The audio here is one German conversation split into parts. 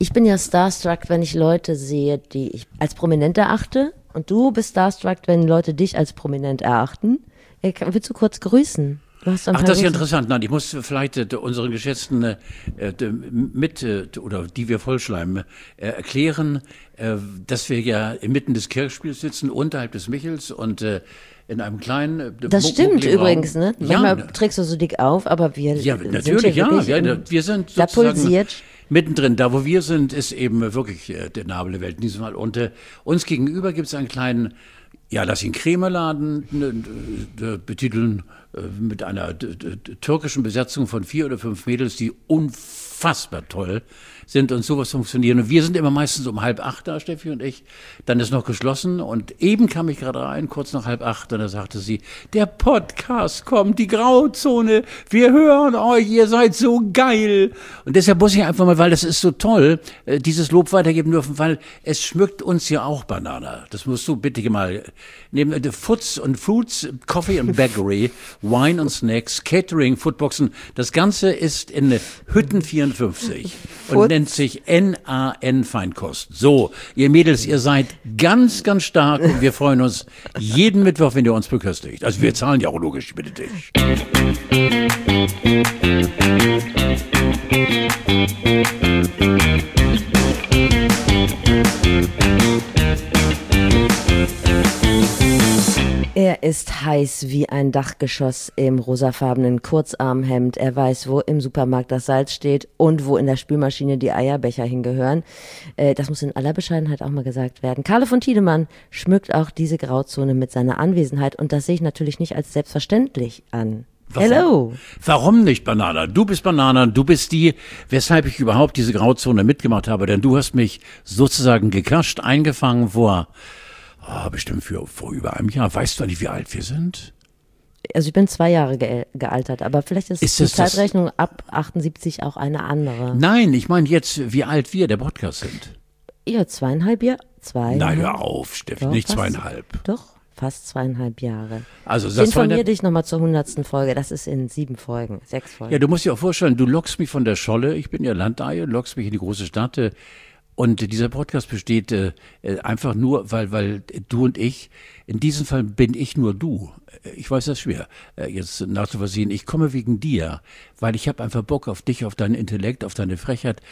Ich bin ja starstruck, wenn ich Leute sehe, die ich als prominent erachte. Und du bist starstruck, wenn Leute dich als prominent erachten. Willst du kurz grüßen? Das ist ja interessant. Nein, ich muss vielleicht unseren geschätzten oder die wir vollschleimen, erklären, dass wir ja inmitten des Kirchspiels sitzen, unterhalb des Michels und in einem kleinen Das stimmt übrigens, ne? Manchmal trägst du so dick auf, aber wir natürlich, wir sind sozusagen mittendrin. Da, wo wir sind, ist eben wirklich der Nabel der Welt in diesem Fall. Und uns gegenüber gibt es einen kleinen, lass ihn Krämerladen betiteln, mit einer türkischen Besetzung von 4 oder 5 Mädels, die unfassbar toll sind und sowas funktionieren. Und wir sind immer meistens um 7:30 da, Steffi und ich. Dann ist noch geschlossen und eben kam ich gerade rein, kurz nach 7:30, und da sagte sie, der Podcast kommt, die Grauzone, wir hören euch, ihr seid so geil. Und deshalb muss ich einfach mal, weil das ist so toll, dieses Lob weitergeben dürfen, weil es schmückt uns ja auch, Banana. Das musst du bitte mal nehmen. Foods und Fruits, Coffee and Bakery, Wine und Snacks, Catering, Foodboxen. Das Ganze ist in Hütten 54 und nennt sich NAN Feinkost. So, ihr Mädels, ihr seid ganz, ganz stark und wir freuen uns jeden Mittwoch, wenn ihr uns beköstigt. Also wir zahlen ja auch logisch, bitte dich. Er ist heiß wie ein Dachgeschoss im rosafarbenen Kurzarmhemd. Er weiß, wo im Supermarkt das Salz steht und wo in der Spülmaschine die Eierbecher hingehören. Das muss in aller Bescheidenheit auch mal gesagt werden. Carlo von Tiedemann schmückt auch diese Grauzone mit seiner Anwesenheit und das sehe ich natürlich nicht als selbstverständlich an. Hello. Warum nicht, Banana? Du bist Banana, du bist die, weshalb ich überhaupt diese Grauzone mitgemacht habe, denn du hast mich sozusagen gecrusht, eingefangen vor bestimmt vor über einem Jahr. Weißt du nicht, wie alt wir sind? Also ich bin 2 Jahre gealtert, aber vielleicht ist die Zeitrechnung ab 78 auch eine andere. Nein, ich meine jetzt, wie alt wir, der Podcast sind. Ja, 2,5 Jahre. Nein, hör auf, Steffi, nicht 2,5. Doch, fast 2,5 Jahre. Also ich informiere dich nochmal zur 100. Folge, das ist in 6 Folgen. Ja, du musst dir auch vorstellen, du lockst mich von der Scholle, ich bin ja Landeier, lockst mich in die große Stadt. Und dieser Podcast besteht einfach nur, weil du und ich, in diesem Fall bin ich nur du. Ich weiß, das ist schwer, jetzt nachzuvollziehen. Ich komme wegen dir, weil ich habe einfach Bock auf dich, auf deinen Intellekt, auf deine Frechheit,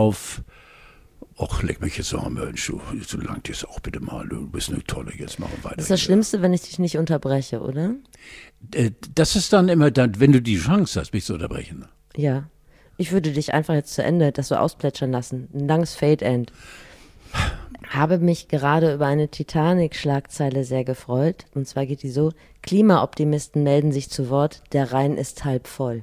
leck mich jetzt noch, Mensch, so langt jetzt auch bitte mal, du bist eine tolle, jetzt machen wir weiter. Das ist das Schlimmste, wenn ich dich nicht unterbreche, oder? Das ist dann immer dann, wenn du die Chance hast, mich zu unterbrechen. Ja. Ich würde dich einfach jetzt zu Ende das so ausplätschern lassen. Ein langes Fade-End. Habe mich gerade über eine Titanic-Schlagzeile sehr gefreut. Und zwar geht die so: Klimaoptimisten melden sich zu Wort, der Rhein ist halb voll.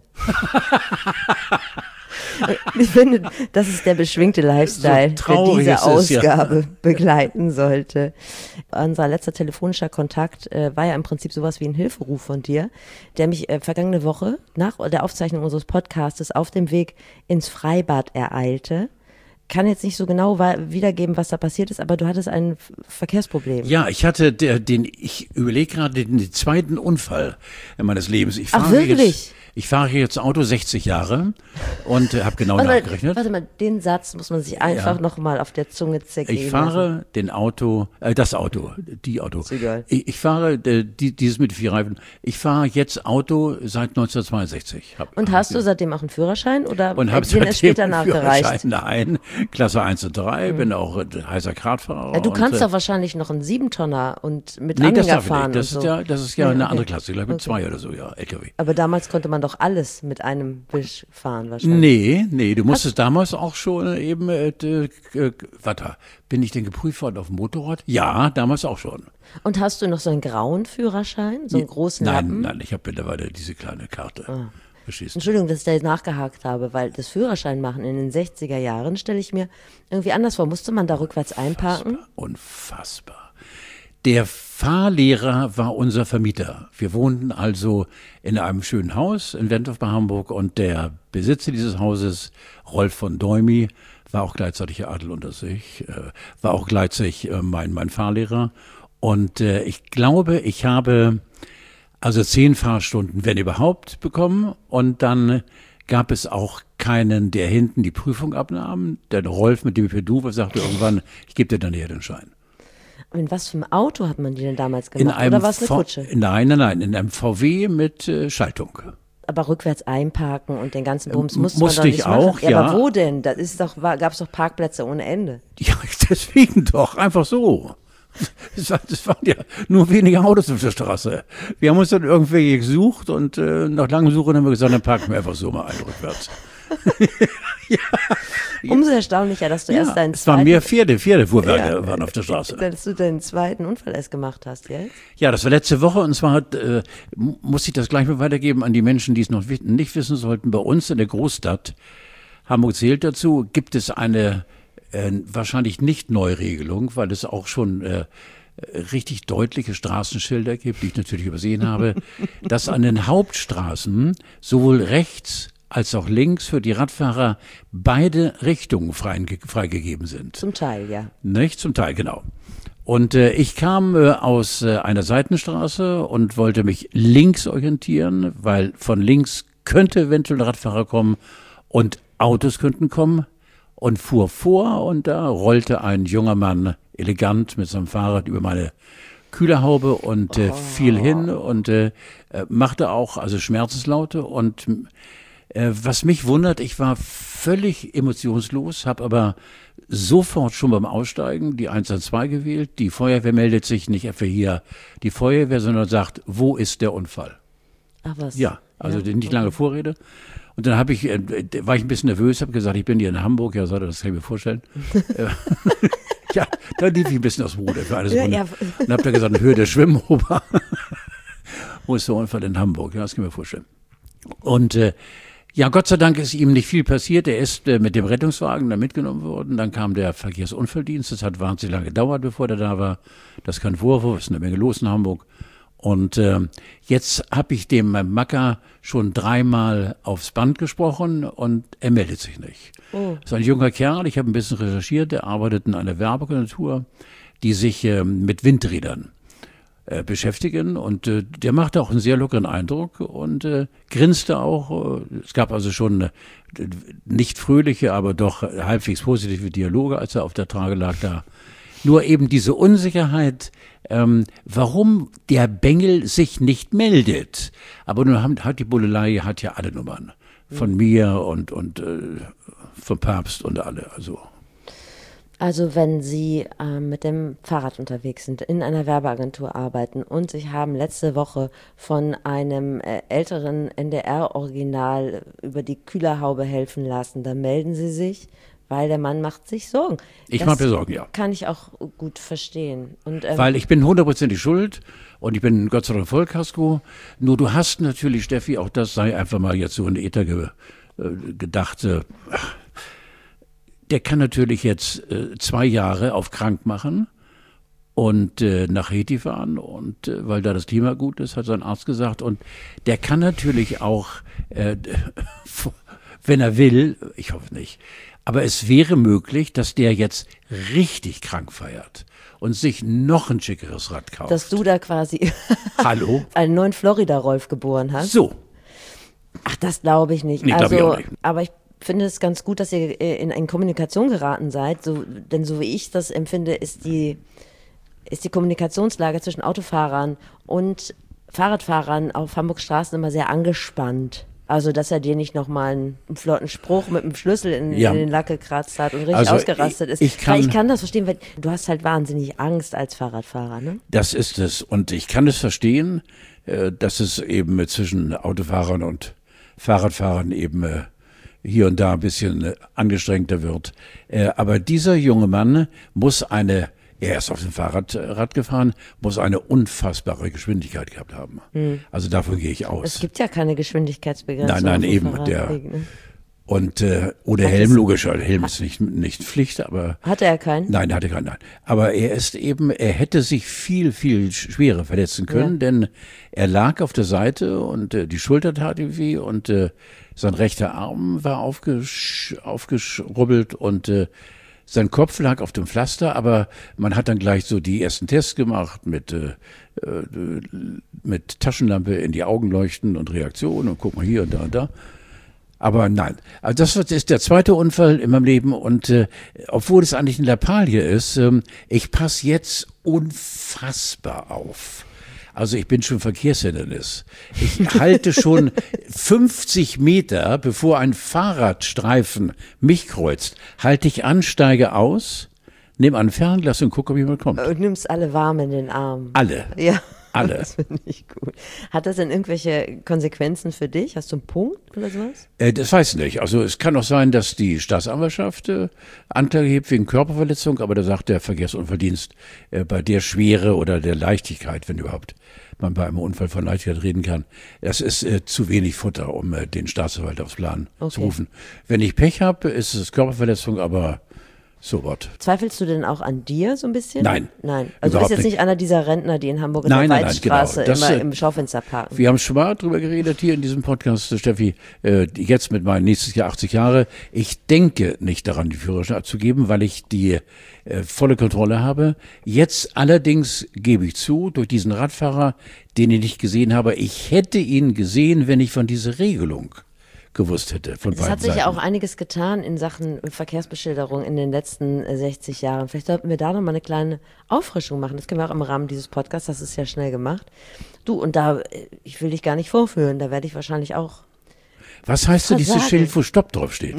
Ich finde, das ist der beschwingte Lifestyle, der diese Ausgabe begleiten sollte. Unser letzter telefonischer Kontakt war ja im Prinzip sowas wie ein Hilferuf von dir, der mich vergangene Woche nach der Aufzeichnung unseres Podcastes auf dem Weg ins Freibad ereilte. Kann jetzt nicht so genau wiedergeben, was da passiert ist, aber du hattest ein Verkehrsproblem. Ja, ich hatte ich überlege gerade den zweiten Unfall meines Lebens. Ach, wirklich? Ich fahre jetzt Auto 60 Jahre und habe genau nachgerechnet. Warte mal, den Satz muss man sich einfach noch mal auf der Zunge zergehen Ich fahre das Auto. Ist egal. Ich fahre dieses mit 4 Reifen. Ich fahre jetzt Auto seit 1962. Und hast du seitdem auch einen Führerschein oder und habe den erst später nachgereicht? Nein, Klasse 1 und 3, bin auch heißer Kratfahrer. Ja, du kannst doch wahrscheinlich noch einen 7-Tonner und mit Anhänger fahren. Das ist ja eine andere Klasse, ich glaube 2 oder so, ja, LKW. Aber damals konnte man doch alles mit einem Wisch fahren wahrscheinlich. Nee, du musstest damals auch schon eben, bin ich denn geprüft worden auf dem Motorrad? Ja, damals auch schon. Und hast du noch so einen grauen Führerschein, so einen großen Lappen? Nein, ich habe mittlerweile diese kleine Karte. Entschuldigung, dass ich da jetzt nachgehakt habe, weil das Führerschein machen in den 60er Jahren stelle ich mir irgendwie anders vor. Musste man da rückwärts einparken? Unfassbar. Der Fahrlehrer war unser Vermieter. Wir wohnten also in einem schönen Haus in Wentorf bei Hamburg und der Besitzer dieses Hauses, Rolf von Deumi, war auch gleichzeitig Adel unter sich, war auch gleichzeitig mein Fahrlehrer. Und ich glaube, ich habe also 10 Fahrstunden, wenn überhaupt, bekommen. Und dann gab es auch keinen, der hinten die Prüfung abnahm. Der Rolf, mit dem ich per Du war, sagte irgendwann, ich gebe dir dann hier den Schein. Und in was für einem Auto hat man die denn damals gemacht? Oder war es eine Kutsche? Nein, in einem VW mit Schaltung. Aber rückwärts einparken und den ganzen Bums musste man doch nicht ich auch, machen. Ja, aber wo denn? Gab es doch Parkplätze ohne Ende. Ja, deswegen doch, einfach so. Das waren ja nur wenige Autos auf der Straße. Wir haben uns dann irgendwie gesucht und nach langem Suchen haben wir gesagt, dann parken wir einfach so mal ein rückwärts. Ja. Umso erstaunlicher, dass du erst deinen zweiten... Es waren mehr Pferdefuhrwerke waren auf der Straße. Dass du deinen zweiten Unfall erst gemacht hast, jetzt? Ja, das war letzte Woche und zwar muss ich das gleich mal weitergeben an die Menschen, die es noch nicht wissen sollten. Bei uns in der Großstadt, Hamburg zählt dazu, gibt es eine wahrscheinlich nicht Neuregelung, weil es auch schon richtig deutliche Straßenschilder gibt, die ich natürlich übersehen habe, dass an den Hauptstraßen sowohl rechts als auch links für die Radfahrer beide Richtungen freigegeben sind. Zum Teil, ja. Nicht? Zum Teil, genau. Und ich kam aus einer Seitenstraße und wollte mich links orientieren, weil von links könnte eventuell ein Radfahrer kommen und Autos könnten kommen, und fuhr vor und da rollte ein junger Mann elegant mit seinem Fahrrad über meine Kühlerhaube und fiel hin und machte auch also Schmerzeslaute und was mich wundert, ich war völlig emotionslos, habe aber sofort schon beim Aussteigen die 112 gewählt. Die Feuerwehr meldet sich nicht etwa hier die Feuerwehr, sondern sagt, wo ist der Unfall? Ach was? Ja, also nicht lange Vorrede. Und dann war ich ein bisschen nervös, habe gesagt, ich bin hier in Hamburg. Ja, das kann ich mir vorstellen. Ja, da lief ich ein bisschen aus dem Ruder für eine Sekunde. Ja. Und habe da gesagt, Höhe der Schwimmoper. Wo ist der Unfall in Hamburg? Ja, das kann ich mir vorstellen. Und ja, Gott sei Dank ist ihm nicht viel passiert. Er ist mit dem Rettungswagen da mitgenommen worden. Dann kam der Verkehrsunfalldienst. Das hat wahnsinnig lange gedauert, bevor der da war. Das ist kein Vorwurf, es ist eine Menge los in Hamburg. Und jetzt habe ich dem Macker schon 3-mal aufs Band gesprochen und er meldet sich nicht. Oh. Das ist ein junger Kerl, ich habe ein bisschen recherchiert, der arbeitet in einer Werbeagentur, die sich mit Windrädern beschäftigen und der machte auch einen sehr lockeren Eindruck und grinste auch. Es gab also schon nicht fröhliche, aber doch halbwegs positive Dialoge, als er auf der Trage lag da. Nur eben diese Unsicherheit, warum der Bengel sich nicht meldet. Aber nun hat die Bullelei hat ja alle Nummern. Von mir und vom Papst und alle. Also wenn Sie mit dem Fahrrad unterwegs sind, in einer Werbeagentur arbeiten und sich haben letzte Woche von einem älteren NDR-Original über die Kühlerhaube helfen lassen, dann melden Sie sich, weil der Mann macht sich Sorgen. Ich mache mir Sorgen, ja. Kann ich auch gut verstehen. Und, weil ich bin 100% schuld und ich bin Gott sei Dank Vollkasko. Nur du hast natürlich, Steffi, auch das sei einfach mal jetzt so in Äther gedacht, der kann natürlich jetzt 2 Jahre auf krank machen und nach Haiti fahren und weil da das Klima gut ist, hat sein Arzt gesagt. Und der kann natürlich auch, wenn er will, ich hoffe nicht, aber es wäre möglich, dass der jetzt richtig krank feiert und sich noch ein schickeres Rad kauft. Dass du da quasi Hallo? einen neuen Florida-Rolf geboren hast. So. Ach, das glaube ich nicht. Nee, also, glaub ich auch nicht. Aber ich finde es ganz gut, dass ihr in Kommunikation geraten seid, denn so wie ich das empfinde, ist die Kommunikationslage zwischen Autofahrern und Fahrradfahrern auf Hamburgs Straßen immer sehr angespannt. Also, dass er dir nicht nochmal einen flotten Spruch mit dem Schlüssel in den Lack gekratzt hat und richtig ausgerastet ist. Ich kann das verstehen, weil du hast halt wahnsinnig Angst als Fahrradfahrer, ne? Das ist es. Und ich kann es verstehen, dass es eben zwischen Autofahrern und Fahrradfahrern eben hier und da ein bisschen angestrengter wird. Aber dieser junge Mann muss er ist auf dem Fahrrad gefahren, muss eine unfassbare Geschwindigkeit gehabt haben. Also davon gehe ich aus. Es gibt ja keine Geschwindigkeitsbegrenzung. Nein, eben. Und oder Helm, logisch, Helm ist nicht Pflicht, aber... Hatte er keinen? Nein, er hatte keinen, nein. Aber er hätte sich viel, viel schwerer verletzen können, denn er lag auf der Seite und die Schulter tat ihm weh und sein rechter Arm war aufgeschrubbelt und sein Kopf lag auf dem Pflaster, aber man hat dann gleich so die ersten Tests gemacht mit Taschenlampe in die Augen leuchten und Reaktion und guck mal hier und da und da. Aber nein, also das ist der zweite Unfall in meinem Leben und obwohl es eigentlich eine Lappalie ist, ich passe jetzt unfassbar auf. Also ich bin schon Verkehrshindernis. Ich halte schon 50 Meter, bevor ein Fahrradstreifen mich kreuzt, halte ich an, steige aus, nehme ein Fernglas und gucke, ob jemand kommt. Und nimmst alle warm in den Arm. Alle. Ja. Alle. Das finde ich gut. Hat das denn irgendwelche Konsequenzen für dich? Hast du einen Punkt oder sowas? Das weiß ich nicht. Also es kann auch sein, dass die Staatsanwaltschaft Anklage hebt wegen Körperverletzung, aber da sagt der Verkehrsunfalldienst bei der Schwere oder der Leichtigkeit, wenn überhaupt man bei einem Unfall von Leichtigkeit reden kann, das ist zu wenig Futter, um den Staatsanwalt aufs Plan zu rufen. Wenn ich Pech habe, ist es Körperverletzung, aber so was. Zweifelst du denn auch an dir so ein bisschen? Nein. Also du bist jetzt nicht einer dieser Rentner, die in Hamburg in der Waldstraße genau. immer im Schaufenster parken. Wir haben schon mal drüber geredet hier in diesem Podcast, Steffi, jetzt mit meinen nächstes Jahr 80 Jahre. Ich denke nicht daran, die Führerschein abzugeben, weil ich die volle Kontrolle habe. Jetzt allerdings gebe ich zu, durch diesen Radfahrer, den ich nicht gesehen habe, ich hätte ihn gesehen, wenn ich von dieser Regelung gewusst hätte. Es hat sich ja auch einiges getan in Sachen Verkehrsbeschilderung in den letzten 60 Jahren. Vielleicht sollten wir da nochmal eine kleine Auffrischung machen. Das können wir auch im Rahmen dieses Podcasts, das ist ja schnell gemacht. Du, und da, ich will dich gar nicht vorführen, da werde ich wahrscheinlich auch. Was heißt denn dieses Schild, wo Stopp draufsteht?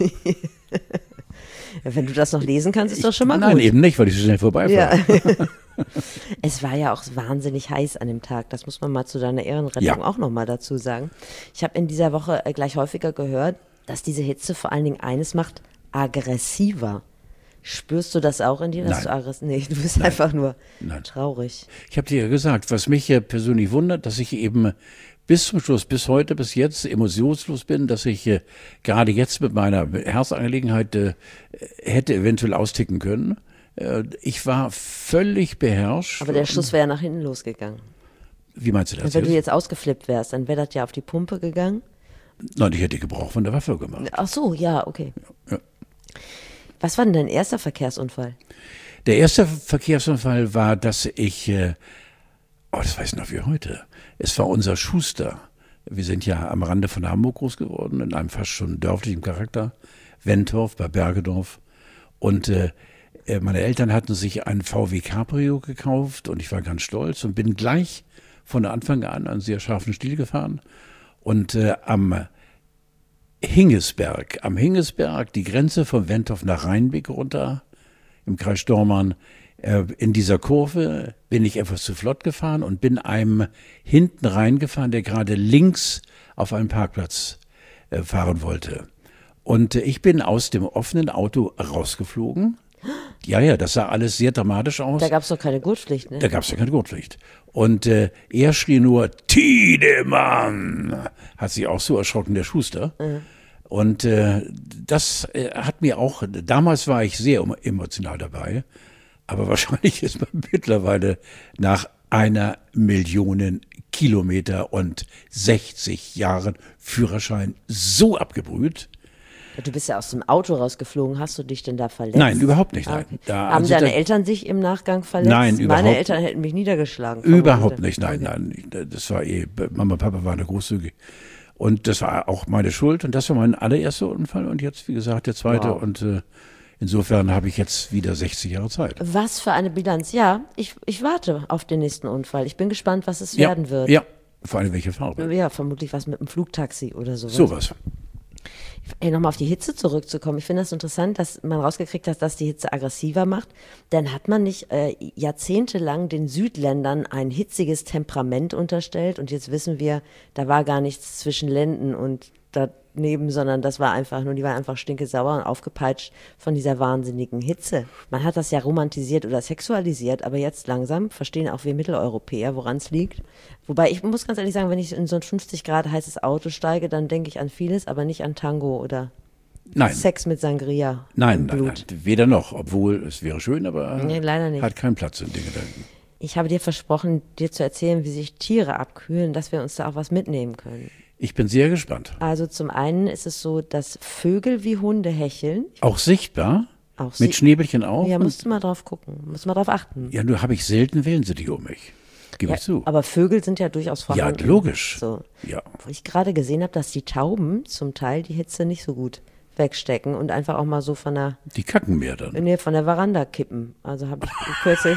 Wenn du das noch lesen kannst, ist doch schon mal gut. Nein, eben nicht, weil ich so schnell vorbeifahre. Ja. Es war ja auch wahnsinnig heiß an dem Tag. Das muss man mal zu deiner Ehrenrettung auch nochmal dazu sagen. Ich habe in dieser Woche gleich häufiger gehört, dass diese Hitze vor allen Dingen eines macht, aggressiver. Spürst du das auch in dir, dass du aggressiv? Nee, du bist einfach nur traurig. Ich habe dir ja gesagt, was mich persönlich wundert, dass ich eben bis zum Schluss, bis heute, bis jetzt emotionslos bin, dass ich gerade jetzt mit meiner Herzangelegenheit hätte eventuell austicken können. Ich war völlig beherrscht. Aber der Schuss wäre ja nach hinten losgegangen. Wie meinst du das? Wenn du jetzt ausgeflippt wärst, dann wäre das ja auf die Pumpe gegangen. Nein, ich hätte Gebrauch von der Waffe gemacht. Ach so, ja, okay. Ja. Was war denn dein erster Verkehrsunfall? Der erste Verkehrsunfall war, dass ich, das weiß ich noch wie heute, es war unser Schuster. Wir sind ja am Rande von Hamburg groß geworden, in einem fast schon dörflichen Charakter, Wentorf bei Bergedorf. Und meine Eltern hatten sich einen VW Cabrio gekauft und ich war ganz stolz und bin gleich von Anfang an einen sehr scharfen Stil gefahren. Und am Hingesberg, die Grenze von Wentorf nach Rheinbeck runter, im Kreis Stormarn, in dieser Kurve bin ich etwas zu flott gefahren und bin einem hinten reingefahren, der gerade links auf einen Parkplatz fahren wollte. Und ich bin aus dem offenen Auto rausgeflogen. Ja, das sah alles sehr dramatisch aus. Da gab es doch keine Gurtpflicht, ne? Da gab es ja keine Gurtpflicht. Und er schrie nur, Tiedemann! Hat sich auch so erschrocken, der Schuster. Mhm. Und das hat mir auch, damals war ich sehr emotional dabei, aber wahrscheinlich ist man mittlerweile nach 1 Million Kilometer und 60 Jahren Führerschein so abgebrüht. Du bist ja aus dem Auto rausgeflogen. Hast du dich denn da verletzt? Nein, überhaupt nicht. Nein. Okay. Haben deine Eltern sich im Nachgang verletzt? Nein, überhaupt nicht. Meine Eltern hätten mich niedergeschlagen. Überhaupt nicht, nein. Das war Mama und Papa waren da großzügig. Und das war auch meine Schuld. Und das war mein allererster Unfall. Und jetzt, wie gesagt, der zweite. Wow. Und insofern habe ich jetzt wieder 60 Jahre Zeit. Was für eine Bilanz. Ja, ich warte auf den nächsten Unfall. Ich bin gespannt, was es werden wird. Ja, vor allem welche Farbe. Ja, vermutlich was mit einem Flugtaxi oder sowas. Sowas. Nochmal auf die Hitze zurückzukommen. Ich finde das interessant, dass man rausgekriegt hat, dass die Hitze aggressiver macht. Denn hat man nicht jahrzehntelang den Südländern ein hitziges Temperament unterstellt? Und jetzt wissen wir, da war gar nichts zwischen Lenden und daneben, sondern das war einfach nur, die waren einfach stinkesauer und aufgepeitscht von dieser wahnsinnigen Hitze. Man hat das ja romantisiert oder sexualisiert, aber jetzt langsam verstehen auch wir Mitteleuropäer, woran es liegt. Wobei ich muss ganz ehrlich sagen, wenn ich in so ein 50 Grad heißes Auto steige, dann denke ich an vieles, aber nicht an Tango oder Sex mit Sangria. Nein, weder noch, obwohl es wäre schön, aber leider nicht. Hat keinen Platz in den Gedanken. Ich habe dir versprochen, dir zu erzählen, wie sich Tiere abkühlen, dass wir uns da auch was mitnehmen können. Ich bin sehr gespannt. Also zum einen ist es so, dass Vögel wie Hunde hecheln. Auch sichtbar? Mit Schnäbelchen auch? Ja, musst du mal drauf gucken, musst mal drauf achten. Ja, nur habe ich selten Wellensittich um mich. gebe ich zu. Aber Vögel sind ja durchaus vorhanden. Ja, logisch. So. Ja. Wo ich gerade gesehen habe, dass die Tauben zum Teil die Hitze nicht so gut wegstecken und einfach auch mal so von der... Die kacken mehr dann. Nee, von der Veranda kippen. Also habe ich kürzlich...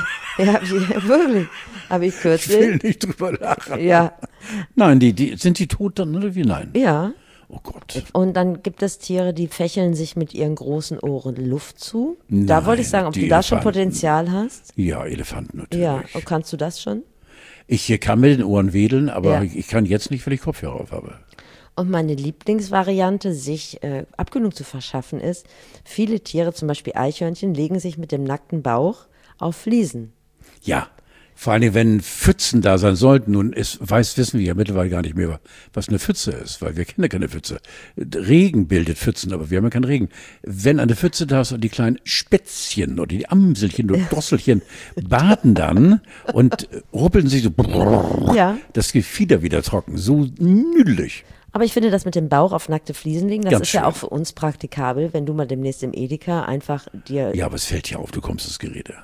habe ich kürzlich... Ich will nicht drüber lachen. Ja. Nein, sind die tot dann oder wie? Nein. Ja. Oh Gott. Und dann gibt es Tiere, die fächeln sich mit ihren großen Ohren Luft zu. Nein, da wollte ich sagen, ob du da schon Elefanten. Potenzial hast. Ja, Elefanten natürlich. Ja, und kannst du das schon? Ich kann mit den Ohren wedeln, aber Ja. ich kann jetzt nicht, weil ich Kopfhörer auf habe. Und meine Lieblingsvariante, sich Abkühlung zu verschaffen, ist, viele Tiere, zum Beispiel Eichhörnchen, legen sich mit dem nackten Bauch auf Fliesen. Ja, vor allem, wenn Pfützen da sein sollten. Nun wissen wir ja mittlerweile gar nicht mehr, was eine Pfütze ist, weil wir kennen ja keine Pfütze. Regen bildet Pfützen, aber wir haben ja keinen Regen. Wenn eine Pfütze da ist und die kleinen Spätzchen oder die Amselchen oder Drosselchen baden dann und ruppeln sich so, Ja. das Gefieder wieder trocken. So nüdelig. Aber ich finde, das mit dem Bauch auf nackte Fliesen legen, das Ganz ist ja schön. auch für uns praktikabel, wenn du mal demnächst im Edeka einfach dir Ja, aber es fällt ja auf, du kommst ins Gerede.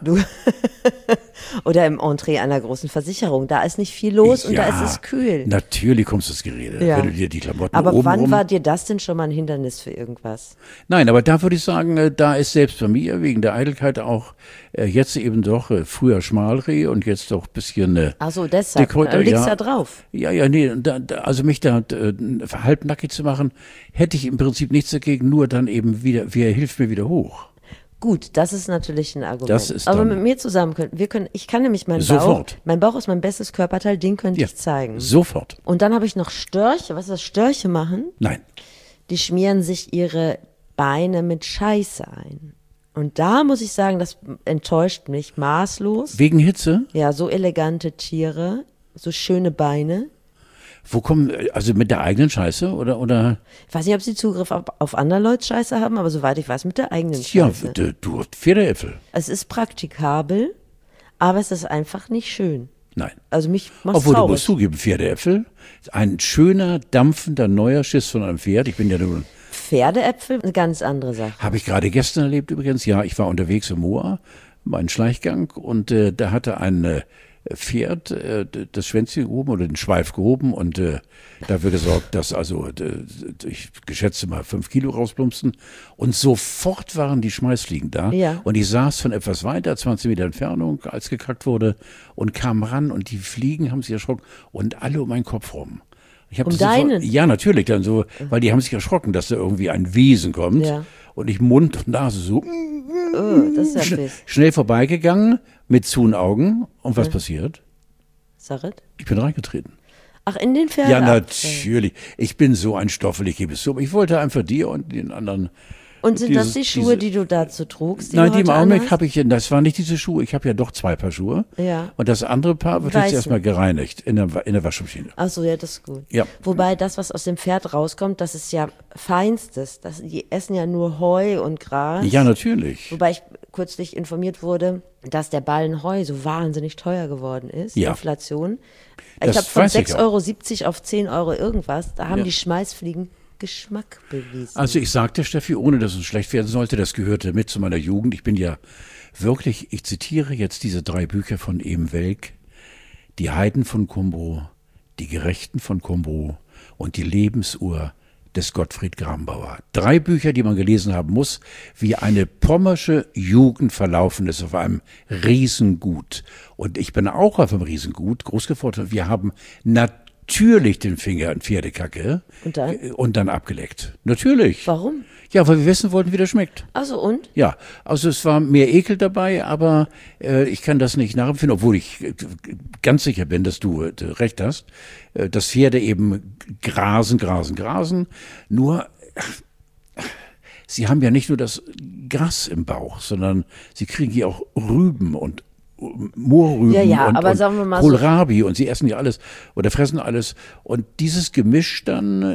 oder im Entree einer großen Versicherung, da ist nicht viel los und da Ja, ist es kühl. Natürlich kommst du ins Gerede, Ja. wenn du dir die Klamotten Aber oben wann rum... war dir das denn schon mal ein Hindernis für irgendwas? Nein, aber da würde ich sagen, da ist selbst bei mir wegen der Eitelkeit auch jetzt eben doch früher Schmalreh und jetzt doch ein bisschen Ach so, deshalb. Dickhäuter, Du liegst ja. da drauf. Ja, nee, also mich da halbnackig zu machen, hätte ich im Prinzip nichts dagegen, nur dann eben wieder, wer hilft mir wieder hoch? Gut, das ist natürlich ein Argument. Das ist Aber dann- mit mir zusammen ich kann nämlich meinen Sofort. Mein Bauch ist mein bestes Körperteil, den könnte Ja, ich zeigen. sofort. Und dann habe ich noch Störche. Was das Störche machen? Nein. Die schmieren sich ihre Beine mit Scheiße ein. Und da muss ich sagen, das enttäuscht mich maßlos. Wegen Hitze? Ja, so elegante Tiere, so schöne Beine. Wo kommen, also mit der eigenen Scheiße oder? Ich weiß nicht, ob sie Zugriff auf andere Leute Scheiße haben, aber soweit ich weiß, mit der eigenen Ja, Scheiße. du Pferdeäpfel. Es ist praktikabel, aber es ist einfach nicht schön. Nein. Also mich macht's Obwohl, du traurig. musst zugeben, Pferdeäpfel, ein schöner, dampfender, neuer Schiss von einem Pferd. Ich bin ja nur... Pferdeäpfel, eine ganz andere Sache. Habe ich gerade gestern erlebt übrigens. Ja, ich war unterwegs im Moor, meinen Schleichgang, und da hatte ein Pferd das Schwänzchen gehoben oder den Schweif gehoben und dafür gesorgt, dass ich geschätze mal 5 Kilo rausplumpsten. Und sofort waren die Schmeißfliegen da. Ja. Und ich saß von etwas weiter, 20 Meter Entfernung, als gekackt wurde, und kam ran und die Fliegen haben sich erschrocken und alle um meinen Kopf rum. Ich hab Um das sofort- deinen? Ja, natürlich, dann so, weil die haben sich erschrocken, dass da irgendwie ein Wesen kommt. Ja. Und ich Mund und Nase so Oh, das ist ja fies. schnell vorbeigegangen mit zuen Augen. Und was passiert? Sarret? Ich bin reingetreten. Ach, in den Pferden? Ja, natürlich. Ich bin so ein Stoffel, ich gebe es zu. Aber ich wollte einfach dir und den anderen. Und sind das die dieses- Schuhe, die du dazu trugst? Nein, du die im heute Augenblick anhast? habe ich, das waren nicht diese Schuhe. Ich habe ja doch 2 Paar Schuhe. Ja. Und das andere Paar wird jetzt Weiße. erstmal gereinigt in der Waschmaschine. Ach so, ja, das ist gut. Ja. Wobei das, was aus dem Pferd rauskommt, das ist ja Feinstes. Die essen ja nur Heu und Gras. Ja, natürlich. Wobei ich kürzlich informiert wurde, dass der Ballen Heu so wahnsinnig teuer geworden ist. Ja. Inflation. Ich Das glaube, von weiß ich 6,70 € auf 10 € irgendwas. Da haben Ja. die Schmeißfliegen Geschmack bewiesen. Also ich sagte, Steffi, ohne dass es schlecht werden sollte, das gehörte mit zu meiner Jugend. Ich bin ja wirklich, ich zitiere jetzt diese 3 Bücher von Ehm Welk, Die Heiden von Kumbrow, Die Gerechten von Kumbrow und Die Lebensuhr des Gottfried Grambauer. 3 Bücher, die man gelesen haben muss, wie eine pommersche Jugend verlaufen ist auf einem Riesengut. Und ich bin auch auf einem Riesengut groß geworden. Wir haben natürlich den Finger in Pferdekacke und dann abgeleckt. Natürlich. Warum? Ja, weil wir wissen wollten, wie das schmeckt. Also und? Ja, also es war mehr Ekel dabei, aber ich kann das nicht nachempfinden, obwohl ich ganz sicher bin, dass du recht hast, dass Pferde eben grasen. Nur, sie haben ja nicht nur das Gras im Bauch, sondern sie kriegen hier auch Rüben und Moorrüben Ja, und, aber und sagen wir mal so- Kohlrabi und sie essen ja alles oder fressen alles. Und dieses Gemisch dann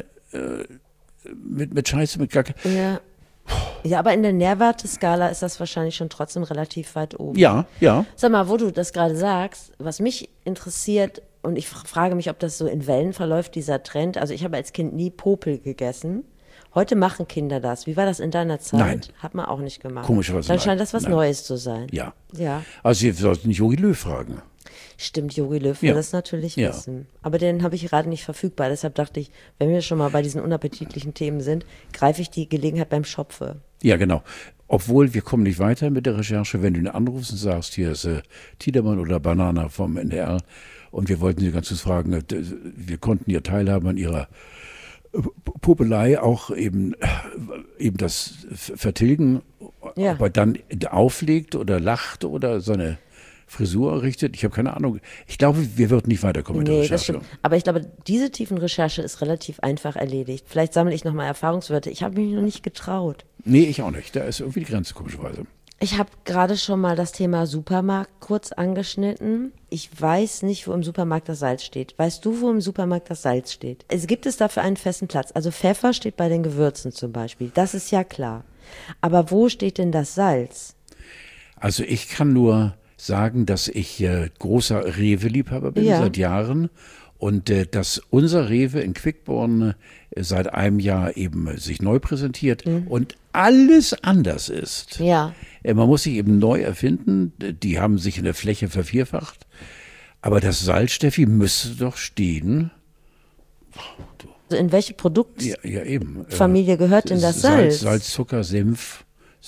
mit Scheiße, mit Kacke. Ja. Ja, aber in der Nährwerteskala ist das wahrscheinlich schon trotzdem relativ weit oben. Ja, ja. Sag mal, wo du das gerade sagst, was mich interessiert, und ich frage mich, ob das so in Wellen verläuft, dieser Trend. Also ich habe als Kind nie Popel gegessen. Heute machen Kinder das. Wie war das in deiner Zeit? Nein. Hat man auch nicht gemacht. Komischerweise Dann nein. scheint das was Nein. Neues zu sein. Ja. Ja. Also ihr sollten nicht Jogi Löw fragen. Stimmt, Jogi Löw will das natürlich wissen. Aber den habe ich gerade nicht verfügbar. Deshalb dachte ich, wenn wir schon mal bei diesen unappetitlichen Themen sind, greife ich die Gelegenheit beim Schopfe. Ja, genau. Obwohl, wir kommen nicht weiter mit der Recherche, wenn du ihn anrufst und sagst, hier ist Tiedemann oder Banana vom NDR und wir wollten Sie ganz kurz fragen, wir konnten hier teilhaben an Ihrer Popelei, auch eben das vertilgen, ob er dann auflegt oder lacht oder seine Frisur richtet. Ich habe keine Ahnung. Ich glaube, wir würden nicht weiterkommen mit der Recherche. Das stimmt. Aber ich glaube, diese tiefen Recherche ist relativ einfach erledigt. Vielleicht sammle ich nochmal Erfahrungswerte. Ich habe mich noch nicht getraut. Nee, ich auch nicht. Da ist irgendwie die Grenze, komischerweise. Ich habe gerade schon mal das Thema Supermarkt kurz angeschnitten. Ich weiß nicht, wo im Supermarkt das Salz steht. Weißt du, wo im Supermarkt das Salz steht? Gibt es dafür einen festen Platz? Also Pfeffer steht bei den Gewürzen zum Beispiel. Das ist ja klar. Aber wo steht denn das Salz? Also ich kann nur sagen, dass ich großer Rewe-Liebhaber bin seit Jahren und dass unser Rewe in Quickborn seit einem Jahr eben sich neu präsentiert und alles anders ist. Ja. Man muss sich eben neu erfinden. Die haben sich in der Fläche vervierfacht. Aber das Salz, Steffi, müsste doch stehen. Also in welche Produktfamilie gehört denn das Salz? Salz, Zucker, Senf.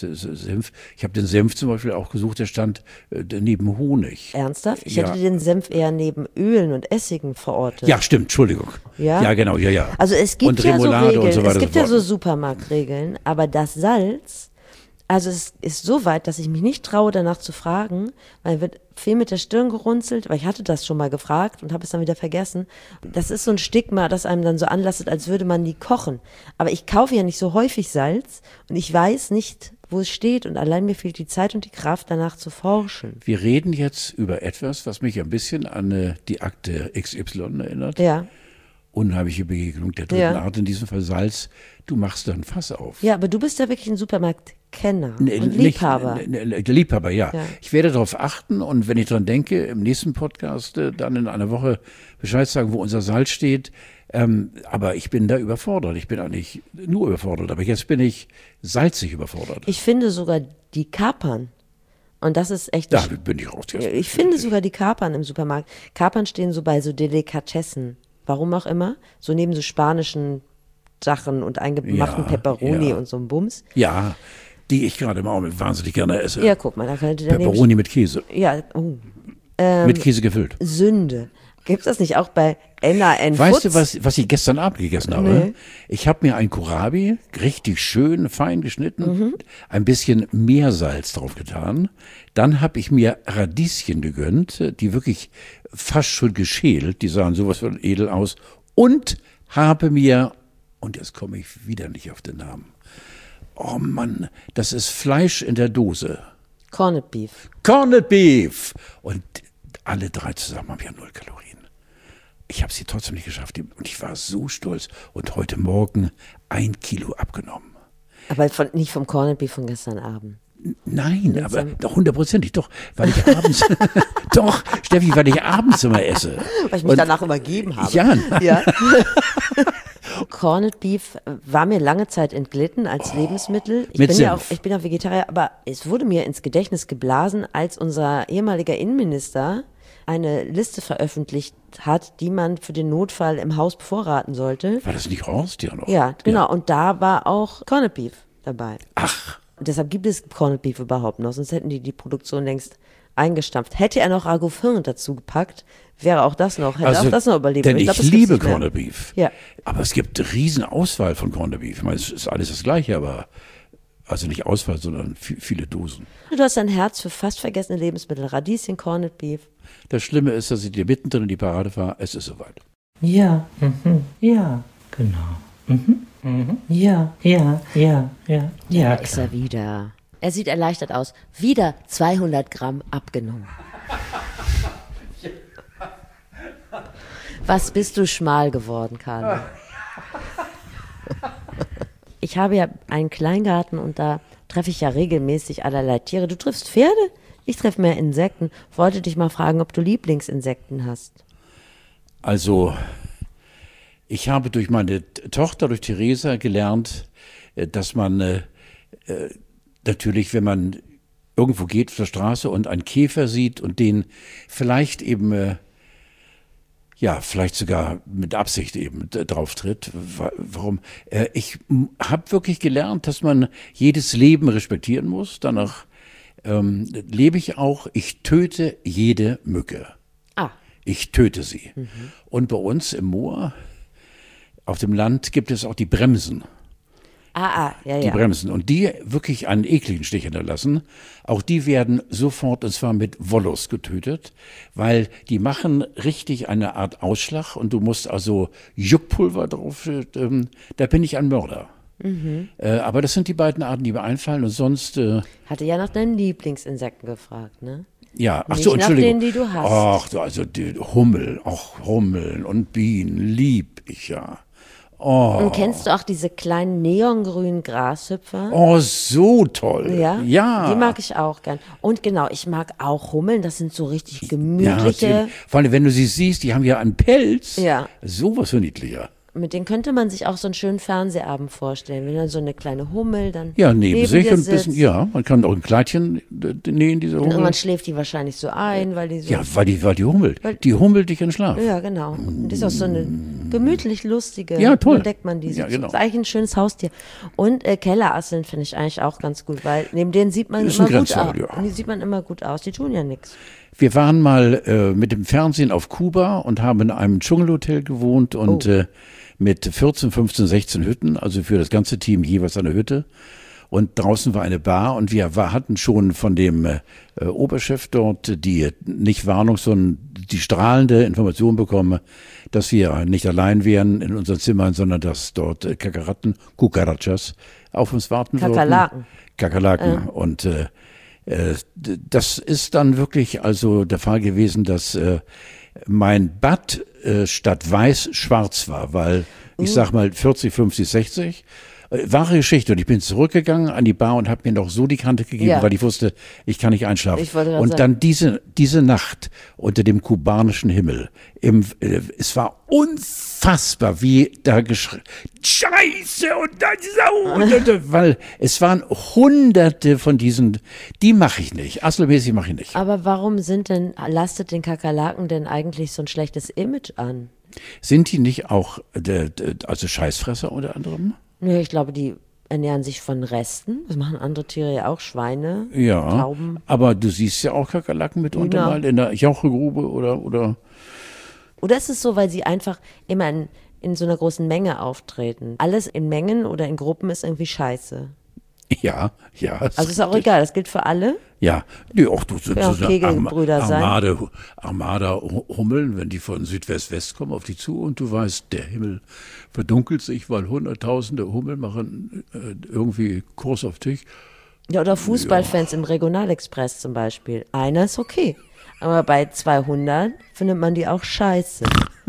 Ich habe den Senf zum Beispiel auch gesucht, der stand neben Honig. Ernsthaft? Ich hätte den Senf eher neben Ölen und Essigen verortet. Ja, stimmt, Entschuldigung. Ja, genau, ja. Also es gibt ja so Regeln, es gibt ja so Supermarktregeln, aber das Salz, also es ist so weit, dass ich mich nicht traue, danach zu fragen, weil wird viel mit der Stirn gerunzelt, weil ich hatte das schon mal gefragt und habe es dann wieder vergessen. Das ist so ein Stigma, das einem dann so anlastet, als würde man die kochen. Aber ich kaufe ja nicht so häufig Salz und ich weiß nicht, wo es steht und allein mir fehlt die Zeit und die Kraft, danach zu forschen. Wir reden jetzt über etwas, was mich ein bisschen an die Akte XY erinnert. Ja. Unheimliche Begegnung der dritten Art, in diesem Fall Salz. Du machst da ein Fass auf. Ja, aber du bist ja wirklich ein Supermarktkenner und Liebhaber. Liebhaber, ja. Ich werde darauf achten und wenn ich dran denke, im nächsten Podcast dann in einer Woche Bescheid sagen, wo unser Salz steht. Aber ich bin da überfordert. Ich bin eigentlich nur überfordert, aber jetzt bin ich salzig überfordert. Ich finde sogar die Kapern. Und das ist echt. Da bin ich raus. Ich finde sogar die Kapern im Supermarkt. Kapern stehen so bei so Delikatessen. Warum auch immer. So neben so spanischen Sachen und eingemachten Pepperoni und so einem Bums. Ja, die ich gerade im Augenblick wahnsinnig gerne esse. Ja, guck mal, da könnte der Pepperoni mit Käse. Ja, mit Käse gefüllt. Sünde. Gibt es das nicht auch bei NAN? Weißt du, was ich gestern Abend gegessen habe? Nee. Ich habe mir ein Kohlrabi richtig schön fein geschnitten, ein bisschen Meersalz drauf getan. Dann habe ich mir Radieschen gegönnt, die wirklich fast schon geschält, die sahen sowas von edel aus. Und habe mir, und jetzt komme ich wieder nicht auf den Namen, oh Mann, das ist Fleisch in der Dose. Corned Beef. Corned Beef! Und alle drei zusammen haben ja 0 Kalorien. Ich habe sie trotzdem nicht geschafft und ich war so stolz. Und heute Morgen 1 Kilo abgenommen. Aber nicht vom Corned Beef von gestern Abend. Nein, aber doch 100%, doch, weil ich abends, doch, Steffi, weil ich abends immer esse. Weil ich mich danach übergeben habe. Ja. Corned Beef war mir lange Zeit entglitten als Lebensmittel. Ich bin ja Vegetarier, aber es wurde mir ins Gedächtnis geblasen, als unser ehemaliger Innenminister eine Liste veröffentlicht hat, die man für den Notfall im Haus bevorraten sollte. War das nicht Horst ja noch? Ja, genau. Ja. Und da war auch Corned Beef dabei. Ach. Und deshalb gibt es Corned Beef überhaupt noch, sonst hätten die Produktion längst eingestampft. Hätte er noch Ragout dazu gepackt, wäre auch das noch, auch das noch überlebt. Denn ich liebe Corned Beef. Ja. Aber es gibt eine riesen Auswahl von Corned Beef. Ich meine, es ist alles das Gleiche, aber also nicht Auswahl, sondern viele Dosen. Du hast ein Herz für fast vergessene Lebensmittel. Radieschen, Corned Beef. Das Schlimme ist, dass ich dir mittendrin in die Parade fahre. Es ist soweit. Ja, ja, genau. Ja. Da ist er wieder. Er sieht erleichtert aus. Wieder 200 Gramm abgenommen. Was bist du schmal geworden, Karl? Ich habe ja einen Kleingarten und da treffe ich ja regelmäßig allerlei Tiere. Du triffst Pferde? Ich treffe mehr Insekten. Wollte dich mal fragen, ob du Lieblingsinsekten hast. Also, ich habe durch meine Tochter, durch Theresa, gelernt, dass man natürlich, wenn man irgendwo geht auf der Straße und einen Käfer sieht und den vielleicht eben, vielleicht sogar mit Absicht eben drauf tritt. Warum? Ich habe wirklich gelernt, dass man jedes Leben respektieren muss. Danach lebe ich auch. Ich töte jede Mücke. Ich töte sie. Und bei uns im Moor, auf dem Land, gibt es auch die Bremsen. Die Bremsen. Und die wirklich einen ekligen Stich hinterlassen. Auch die werden sofort, und zwar mit Wollus getötet, weil die machen richtig eine Art Ausschlag und du musst also Juckpulver drauf, da bin ich ein Mörder. Aber das sind die beiden Arten, die mir einfallen und sonst... Hatte ja nach deinen Lieblingsinsekten gefragt, ne? Ja, ach Nicht so, Entschuldigung. Nach denen, die du hast. Ach, also die Hummeln und Bienen lieb ich ja. Oh. Und kennst du auch diese kleinen neongrünen Grashüpfer? Oh, so toll. Ja? Ja. Die mag ich auch gern. Und genau, ich mag auch Hummeln. Das sind so richtig gemütliche. Ja, vor allem, wenn du sie siehst, die haben ja einen Pelz. Ja. Sowas für niedlicher. Mit denen könnte man sich auch so einen schönen Fernsehabend vorstellen. Wenn dann so eine kleine Hummel dann neben sich und bisschen, man kann auch ein Kleidchen nähen, diese Hummel. Und irgendwann schläft die wahrscheinlich so ein, weil die so... Ja, weil die hummelt. Die hummelt dich in den Schlaf. Ja, genau. Und das ist auch so eine gemütlich lustige... Ja, toll. Entdeckt man die. Ja, genau. Das ist eigentlich ein schönes Haustier. Und Kellerasseln finde ich eigentlich auch ganz gut, weil neben denen sieht man immer gut aus. Ja. Die sieht man immer gut aus. Die tun ja nichts. Wir waren mal mit dem Fernsehen auf Kuba und haben in einem Dschungelhotel gewohnt und mit 14, 15, 16 Hütten, also für das ganze Team jeweils eine Hütte. Und draußen war eine Bar und wir hatten schon von dem Oberchef dort die nicht Warnung, sondern die strahlende Information bekommen, dass wir nicht allein wären in unseren Zimmern, sondern dass dort Cucarachas auf uns warten würden. Kakerlaken. Und das ist dann wirklich also der Fall gewesen, dass mein Bad statt weiß schwarz war, weil ich sag mal 40, 50, 60. Wahre Geschichte. Und ich bin zurückgegangen an die Bar und habe mir noch so die Kante gegeben, weil ich wusste, ich kann nicht einschlafen. Und dann diese Nacht unter dem kubanischen Himmel. Es war unfassbar, wie da Scheiße und dann Sau. Weil es waren hunderte von diesen, die mache ich nicht. Asselmäßig mache ich nicht. Aber warum lastet den Kakerlaken denn eigentlich so ein schlechtes Image an? Sind die nicht auch also Scheißfresser unter anderem? Nee, ich glaube, die ernähren sich von Resten. Das machen andere Tiere ja auch, Schweine, Tauben. Aber du siehst ja auch Kakerlaken mitunter mal in der Jauchegrube oder. Oder ist es so, weil sie einfach immer in so einer großen Menge auftreten? Alles in Mengen oder in Gruppen ist irgendwie scheiße. Ja. Also ist auch egal, das gilt für alle? Ja, auch du sind so Armada Hummeln, wenn die von Südwest-West kommen auf die zu und du weißt, der Himmel verdunkelt sich, weil hunderttausende Hummeln machen irgendwie Kurs auf dich. Ja, oder Fußballfans im Regionalexpress zum Beispiel. Einer ist okay, aber bei 200 findet man die auch scheiße.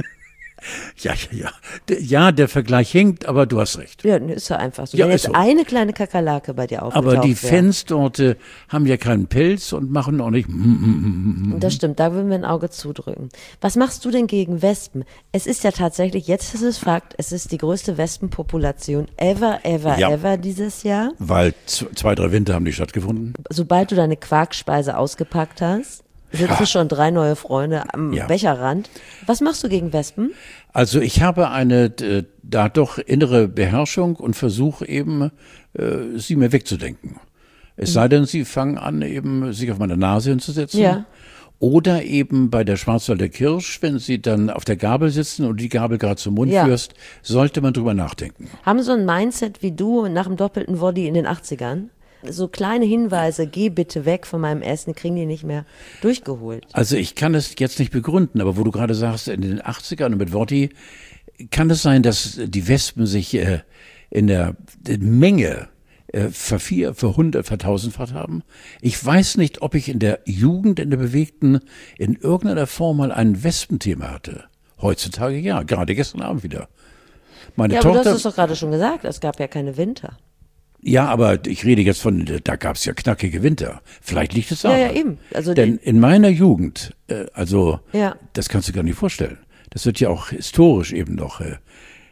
Ja, der Vergleich hinkt, aber du hast recht. Ja, ist ja einfach so. Wenn jetzt eine kleine Kakerlake bei dir aufgetaucht aber die Fans dort haben ja keinen Pelz und machen auch nicht. Das stimmt, da würden wir ein Auge zudrücken. Was machst du denn gegen Wespen? Es ist ja tatsächlich, jetzt ist es Fakt, es ist die größte Wespenpopulation ever dieses Jahr. Weil 2, 3 Winter haben die stattgefunden. Sobald du deine Quarkspeise ausgepackt hast, sitzen schon 3 neue Freunde am Becherrand. Was machst du gegen Wespen? Also ich habe eine da doch innere Beherrschung und versuche eben, sie mir wegzudenken. Es sei denn, sie fangen an, eben sich auf meine Nase hinzusetzen. Ja. Oder eben bei der Schwarzwälder Kirsch, wenn sie dann auf der Gabel sitzen und die Gabel gerade zum Mund führst, sollte man drüber nachdenken. Haben so ein Mindset wie du nach dem doppelten Woddy in den 80ern? So kleine Hinweise, geh bitte weg von meinem Essen, kriegen die nicht mehr durchgeholt. Also ich kann es jetzt nicht begründen, aber wo du gerade sagst, in den 80ern und mit Woddy, kann es sein, dass die Wespen sich in der Menge vertausendfacht haben? Ich weiß nicht, ob ich in der Jugend, in der Bewegten, in irgendeiner Form mal ein Wespenthema hatte. Heutzutage ja, gerade gestern Abend wieder. Meine Tochter, aber du hast es doch gerade schon gesagt, es gab ja keine Winter. Ja, aber ich rede jetzt da gab es ja knackige Winter. Vielleicht liegt es daran. Ja, eben. Also denn in meiner Jugend, das kannst du gar nicht vorstellen. Das wird ja auch historisch eben noch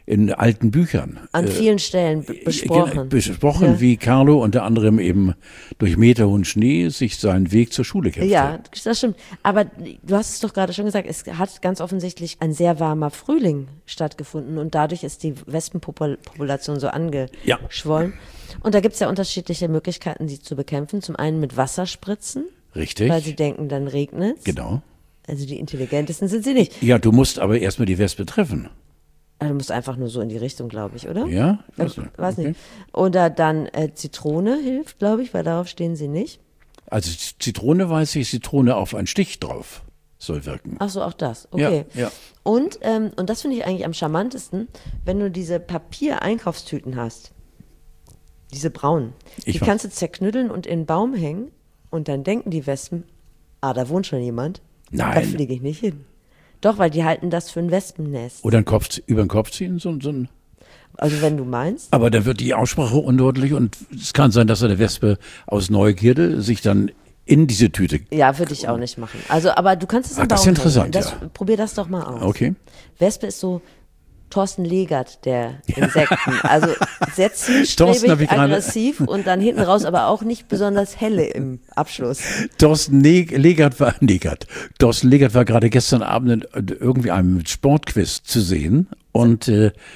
in alten Büchern. An vielen Stellen besprochen. Wie Carlo unter anderem eben durch meterhohen Schnee sich seinen Weg zur Schule kämpfte. Ja, das stimmt. Aber du hast es doch gerade schon gesagt, es hat ganz offensichtlich ein sehr warmer Frühling stattgefunden und dadurch ist die Wespenpopulation so angeschwollen. Ja. Und da gibt es ja unterschiedliche Möglichkeiten, sie zu bekämpfen. Zum einen mit Wasserspritzen. Richtig. Weil sie denken, dann regnet es. Genau. Also die intelligentesten sind sie nicht. Ja, du musst aber erstmal die Wespe treffen. Also du musst einfach nur so in die Richtung, glaube ich, oder? Ja? Weiß nicht. Oder dann Zitrone hilft, glaube ich, weil darauf stehen sie nicht. Also Zitrone weiß ich, Zitrone auf einen Stich drauf soll wirken. Ach so, auch das. Okay. Ja. Und das finde ich eigentlich am charmantesten, wenn du diese Papier-Einkaufstüten hast. Diese braunen. Die kannst du zerknütteln und in den Baum hängen und dann denken die Wespen, da wohnt schon jemand. Nein. Da fliege ich nicht hin. Doch, weil die halten das für ein Wespennest. Oder über den Kopf ziehen, so ein. Also wenn du meinst. Aber da wird die Aussprache undeutlich und es kann sein, dass eine Wespe aus Neugierde sich dann in diese Tüte. Ja, würde ich auch nicht machen. Also, aber du kannst es im Baum. Das ist interessant, Probier das doch mal aus. Okay. Wespe ist so Thorsten Legert der Insekten. Also sehr zielstrebig, aggressiv und dann hinten raus aber auch nicht besonders helle im Abschluss. Thorsten Legert war gerade gestern Abend in irgendwie einem Sportquiz zu sehen und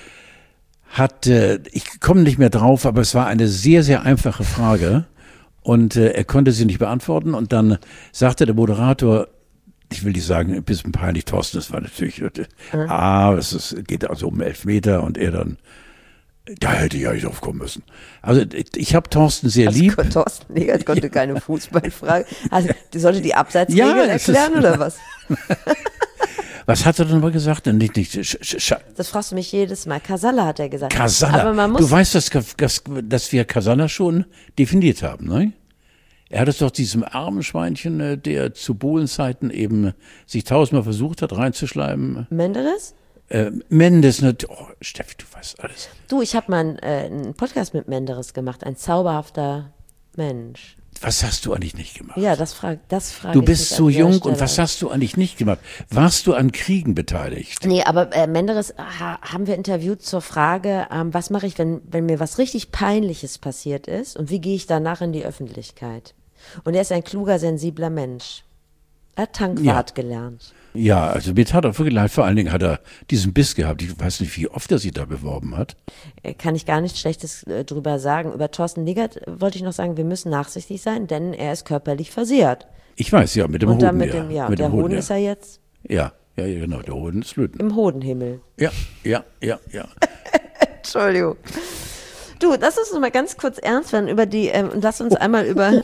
ich komme nicht mehr drauf, aber es war eine sehr, sehr einfache Frage und er konnte sie nicht beantworten und dann sagte der Moderator, ich will nicht sagen, ein bisschen peinlich, Thorsten, das war natürlich, es geht also um 11 Meter und er dann, da hätte ich ja nicht drauf kommen müssen. Also ich habe Thorsten sehr lieb. Thorsten Legert konnte keine Fußballfrage. Also sollte die Abseitsregeln erklären oder was? Was hat er denn mal gesagt? Das fragst du mich jedes Mal. Casalla hat er gesagt. Casalla. Aber man muss du weißt, dass wir Casalla schon definiert haben, ne? Er hat es doch diesem armen Schweinchen, der zu Bohlenzeiten eben sich 1000-mal versucht hat, reinzuschleimen. Menderes? Mendes, Steffi, du weißt alles. Du, ich habe mal einen Podcast mit Menderes gemacht, ein zauberhafter Mensch. Was hast du eigentlich nicht gemacht? Ja, das frage ich. Du bist so jung und was hast du eigentlich nicht gemacht? Warst du an Kriegen beteiligt? Nee, aber Menderes haben wir interviewt zur Frage, was mache ich, wenn mir was richtig Peinliches passiert ist und wie gehe ich danach in die Öffentlichkeit? Und er ist ein kluger, sensibler Mensch. Er hat Tankwart gelernt. Ja, also mir tat er wirklich leid. Vor allen Dingen hat er diesen Biss gehabt. Ich weiß nicht, wie oft er sich da beworben hat. Kann ich gar nichts Schlechtes drüber sagen. Über Thorsten Legert wollte ich noch sagen, wir müssen nachsichtig sein, denn er ist körperlich versehrt. Ich weiß, ja, mit dem Hoden. Mit der Hoden ist er jetzt. Ja, genau, der Hoden ist Löten. Im Hodenhimmel. Ja. Entschuldigung. Du, lass uns noch mal ganz kurz ernst werden über die, lass uns einmal über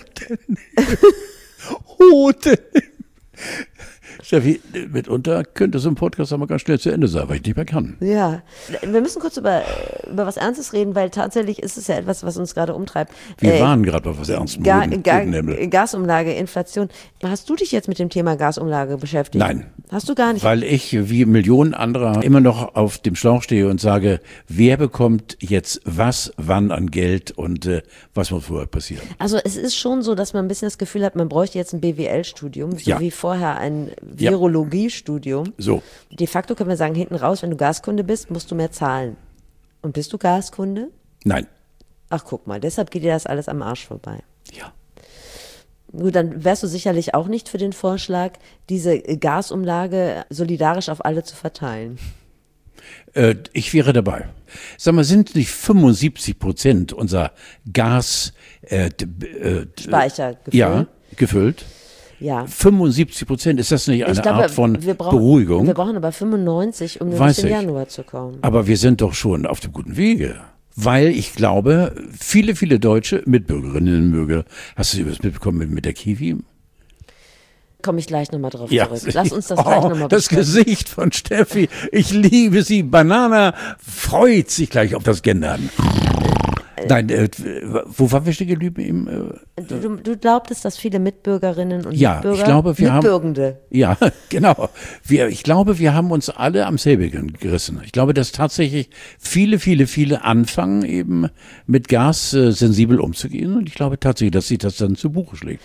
Hoden. Steffi, mitunter könnte so ein Podcast aber ganz schnell zu Ende sein, weil ich nicht mehr kann. Ja, wir müssen kurz über was Ernstes reden, weil tatsächlich ist es ja etwas, was uns gerade umtreibt. Wir waren gerade bei was Ernstem. Gasumlage, Inflation. Hast du dich jetzt mit dem Thema Gasumlage beschäftigt? Nein. Hast du gar nicht? Weil ich, wie Millionen anderer, immer noch auf dem Schlauch stehe und sage, wer bekommt jetzt was, wann an Geld und was muss vorher passieren? Also es ist schon so, dass man ein bisschen das Gefühl hat, man bräuchte jetzt ein BWL-Studium, so wie vorher ein Virologiestudium. So. De facto können wir sagen, hinten raus, wenn du Gaskunde bist, musst du mehr zahlen. Und bist du Gaskunde? Nein. Ach, guck mal, deshalb geht dir das alles am Arsch vorbei. Ja. Gut, dann wärst du sicherlich auch nicht für den Vorschlag, diese Gasumlage solidarisch auf alle zu verteilen. Ich wäre dabei. Sag mal, sind nicht 75% unser Gas Speicher gefüllt? Ja, gefüllt? Ja. 75%, ist das nicht eine Art von Beruhigung? Wir brauchen aber 95, um durch den Januar zu kommen. Aber wir sind doch schon auf dem guten Wege. Weil ich glaube, viele, viele deutsche Mitbürgerinnen und Bürger, hast du das mitbekommen mit der Kiwi? Komme ich gleich nochmal drauf zurück. Lass uns das gleich nochmal besprechen. Das Gesicht von Steffi, ich liebe sie. Banana freut sich gleich auf das Gendern. Nein, wo waren wir stehen geblieben? Du glaubtest, dass viele Mitbürgerinnen und Mitbürger, ich glaube, Mitbürgende. Ja, genau. Ich glaube, wir haben uns alle am selbigen gerissen. Ich glaube, dass tatsächlich viele, viele, viele anfangen, eben mit Gas sensibel umzugehen. Und ich glaube tatsächlich, dass sich das dann zu Buche schlägt.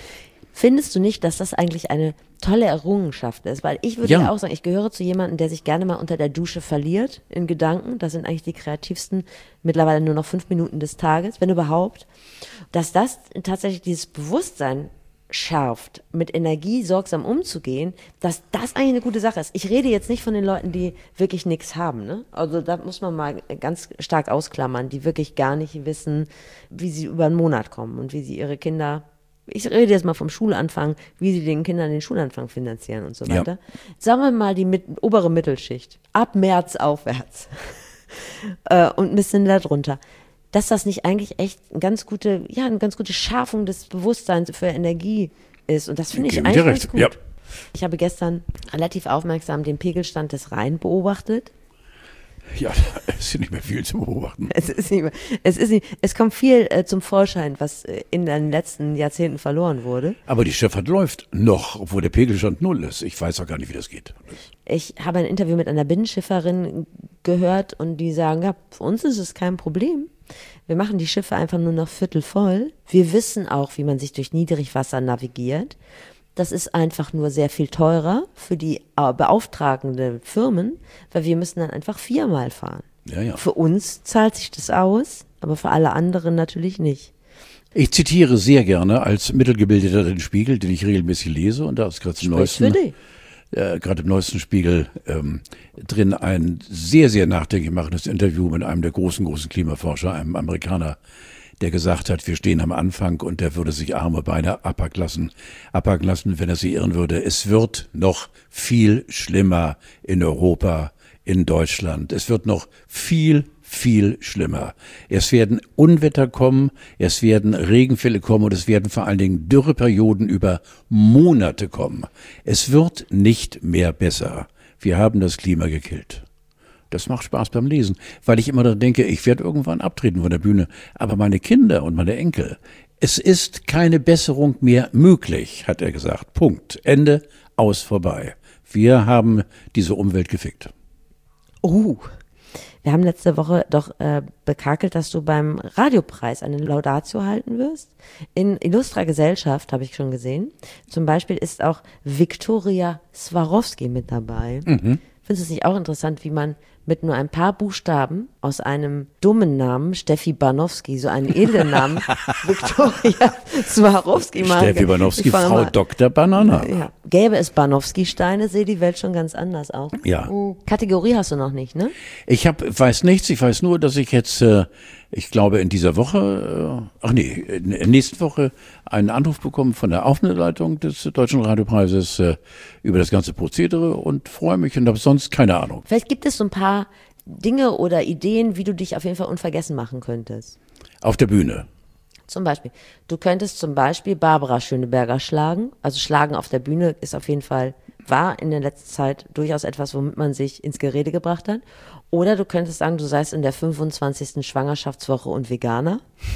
Findest du nicht, dass das eigentlich eine tolle Errungenschaft ist? Weil ich würde ja auch sagen, ich gehöre zu jemandem, der sich gerne mal unter der Dusche verliert in Gedanken. Das sind eigentlich die kreativsten, mittlerweile nur noch 5 Minuten des Tages, wenn überhaupt. Dass das tatsächlich dieses Bewusstsein schärft, mit Energie sorgsam umzugehen, dass das eigentlich eine gute Sache ist. Ich rede jetzt nicht von den Leuten, die wirklich nichts haben, ne? Also da muss man mal ganz stark ausklammern, die wirklich gar nicht wissen, wie sie über einen Monat kommen und wie sie ihre Kinder, ich rede jetzt mal vom Schulanfang, wie sie den Kindern den Schulanfang finanzieren und so weiter. Sagen wir mal die obere Mittelschicht, ab März aufwärts und ein bisschen darunter. Dass das nicht eigentlich echt eine ganz gute Schärfung des Bewusstseins für Energie ist. Und das finde ich eigentlich ganz gut. Ja. Ich habe gestern relativ aufmerksam den Pegelstand des Rhein beobachtet. Ja, es ist nicht mehr viel zu beobachten. Es kommt viel zum Vorschein, was in den letzten Jahrzehnten verloren wurde. Aber die Schifffahrt läuft noch, obwohl der Pegelstand 0 ist. Ich weiß auch gar nicht, wie das geht. Ich habe ein Interview mit einer Binnenschifferin gehört und die sagen, ja, für uns ist es kein Problem. Wir machen die Schiffe einfach nur noch viertelvoll. Wir wissen auch, wie man sich durch Niedrigwasser navigiert. Das ist einfach nur sehr viel teurer für die beauftragenden Firmen, weil wir müssen dann einfach 4-mal fahren. Ja. Für uns zahlt sich das aus, aber für alle anderen natürlich nicht. Ich zitiere sehr gerne als Mittelgebildeter den Spiegel, den ich regelmäßig lese, und da ist gerade im neuesten Spiegel drin ein sehr, sehr nachdenklich machendes Interview mit einem der großen Klimaforscher, einem Amerikaner, der gesagt hat, wir stehen am Anfang und der würde sich Arme, Beine abhacken lassen, wenn er sie irren würde. Es wird noch viel schlimmer in Europa, in Deutschland. Es wird noch viel schlimmer. Es werden Unwetter kommen, es werden Regenfälle kommen und es werden vor allen Dingen Dürreperioden über Monate kommen. Es wird nicht mehr besser. Wir haben das Klima gekillt. Das macht Spaß beim Lesen, weil ich immer denke, ich werde irgendwann abtreten von der Bühne. Aber meine Kinder und meine Enkel, es ist keine Besserung mehr möglich, hat er gesagt. Punkt. Ende, aus, vorbei. Wir haben diese Umwelt gefickt. Wir haben letzte Woche doch bekakelt, dass du beim Radiopreis eine Laudatio halten wirst. In illustrer Gesellschaft, habe ich schon gesehen. Zum Beispiel ist auch Viktoria Swarovski mit dabei. Mhm. Findest du es nicht auch interessant, wie man mit nur ein paar Buchstaben aus einem dummen Namen, Steffi Banowski, so einen edlen Namen, Viktoria Swarovski machen? Steffi Banowski, Frau Dr. Banana. Ja. Gäbe es Banowski-Steine, sähe die Welt schon ganz anders aus. Ja. Kategorie hast du noch nicht, ne? Ich weiß nichts, ich weiß nur, dass ich jetzt, ich glaube in dieser Woche, in der nächsten Woche einen Anruf bekommen von der Aufnahmeleitung des Deutschen Radiopreises über das ganze Prozedere und freue mich und habe sonst keine Ahnung. Vielleicht gibt es so ein paar Dinge oder Ideen, wie du dich auf jeden Fall unvergessen machen könntest. Auf der Bühne. Zum Beispiel. Du könntest zum Beispiel Barbara Schöneberger schlagen. Also schlagen auf der Bühne ist auf jeden Fall, war in der letzten Zeit durchaus etwas, womit man sich ins Gerede gebracht hat. Oder du könntest sagen, du seist in der 25. Schwangerschaftswoche und Veganer.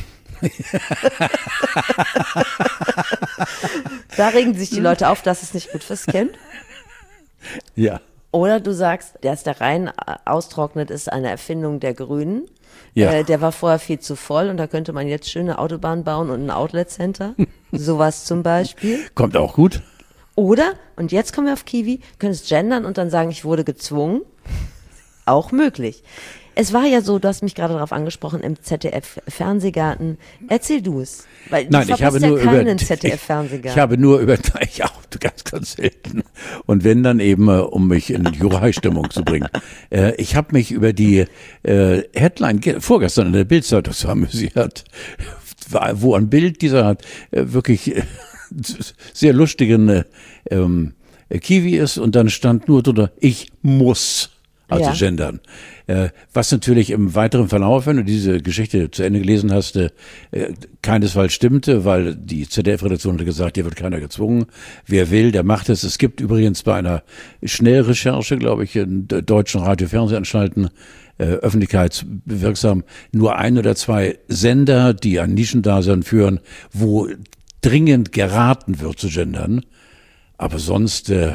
Da regen sich die Leute auf, dass es nicht gut fürs Kind. Ja. Oder du sagst, dass der Rhein austrocknet, ist eine Erfindung der Grünen. Ja. Der war vorher viel zu voll und da könnte man jetzt schöne Autobahnen bauen und ein Outlet-Center. Sowas zum Beispiel. Kommt auch gut. Oder, und jetzt kommen wir auf Kiwi, könntest gendern und dann sagen, ich wurde gezwungen. Auch möglich. Es war ja so, du hast mich gerade darauf angesprochen, im ZDF-Fernsehgarten. Erzähl du es. Nein, ich habe nur über ganz selten. Und wenn dann eben, um mich in Jurei-Stimmung zu bringen. Ich habe mich über die Headline vorgestern in der Bild-Zeitung so amüsiert, wo ein Bild dieser wirklich sehr lustigen Kiwi ist und dann stand nur drunter, ich muss. Also gendern. Was natürlich im weiteren Verlauf, wenn du diese Geschichte zu Ende gelesen hast, keinesfalls stimmte, weil die ZDF-Redaktion hatte gesagt, hier wird keiner gezwungen. Wer will, der macht es. Es gibt übrigens bei einer Schnellrecherche, glaube ich, in deutschen Radio-Fernsehanstalten, öffentlichkeitswirksam, nur 1 oder 2 Sender, die ein Nischendasein führen, wo dringend geraten wird zu gendern. Aber sonst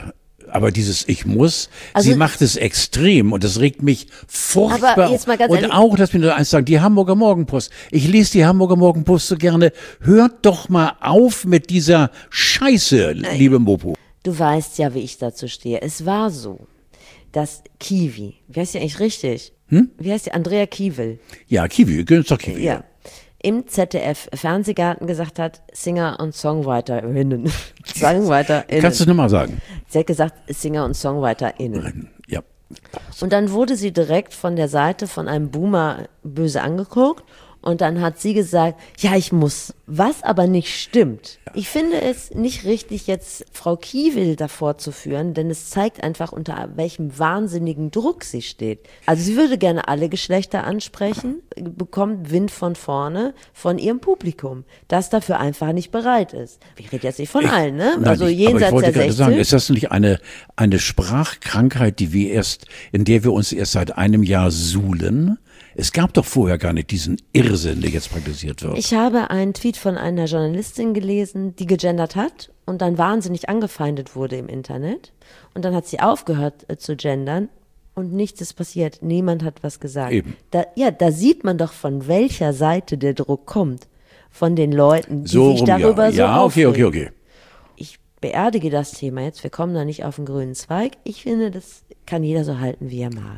Aber dieses Ich muss, sie macht es extrem und das regt mich furchtbar. Aber jetzt mal ganz und ehrlich, auch, lass mich nur eins sagen, die Hamburger Morgenpost. Ich lese die Hamburger Morgenpost so gerne. Hört doch mal auf mit dieser Scheiße, liebe Mopo. Du weißt ja, wie ich dazu stehe. Es war so, dass Kiwi, wie heißt die eigentlich richtig? Wie heißt die? Andrea Kiewel. Ja, Kiwi, ist doch Kiwi. Ja. Im ZDF-Fernsehgarten gesagt hat, Singer- und SongwriterInnen. SongwriterInnen. Kannst du es nochmal sagen? Sie hat gesagt, Singer- und SongwriterInnen. Ja. Und dann wurde sie direkt von der Seite von einem Boomer böse angeguckt. Und dann hat sie gesagt, ja, ich muss, was aber nicht stimmt. Ich finde es nicht richtig, jetzt Frau Kiewel davor zu führen, denn es zeigt einfach, unter welchem wahnsinnigen Druck sie steht. Also sie würde gerne alle Geschlechter ansprechen, bekommt Wind von vorne von ihrem Publikum, das dafür einfach nicht bereit ist. Ich rede jetzt nicht von allen, ne? Nein, also jenseits aber ich wollte der gerade 60. sagen, ist das nicht eine Sprachkrankheit, in der wir uns erst seit einem Jahr suhlen? Es gab doch vorher gar nicht diesen Irrsinn, der jetzt praktiziert wird. Ich habe einen Tweet von einer Journalistin gelesen, die gegendert hat und dann wahnsinnig angefeindet wurde im Internet. Und dann hat sie aufgehört zu gendern und nichts ist passiert. Niemand hat was gesagt. Eben. Da sieht man doch, von welcher Seite der Druck kommt. Von den Leuten, die so sich rum, darüber so aufregen. Okay. Ich beerdige das Thema jetzt. Wir kommen da nicht auf den grünen Zweig. Ich finde, das kann jeder so halten, wie er mag.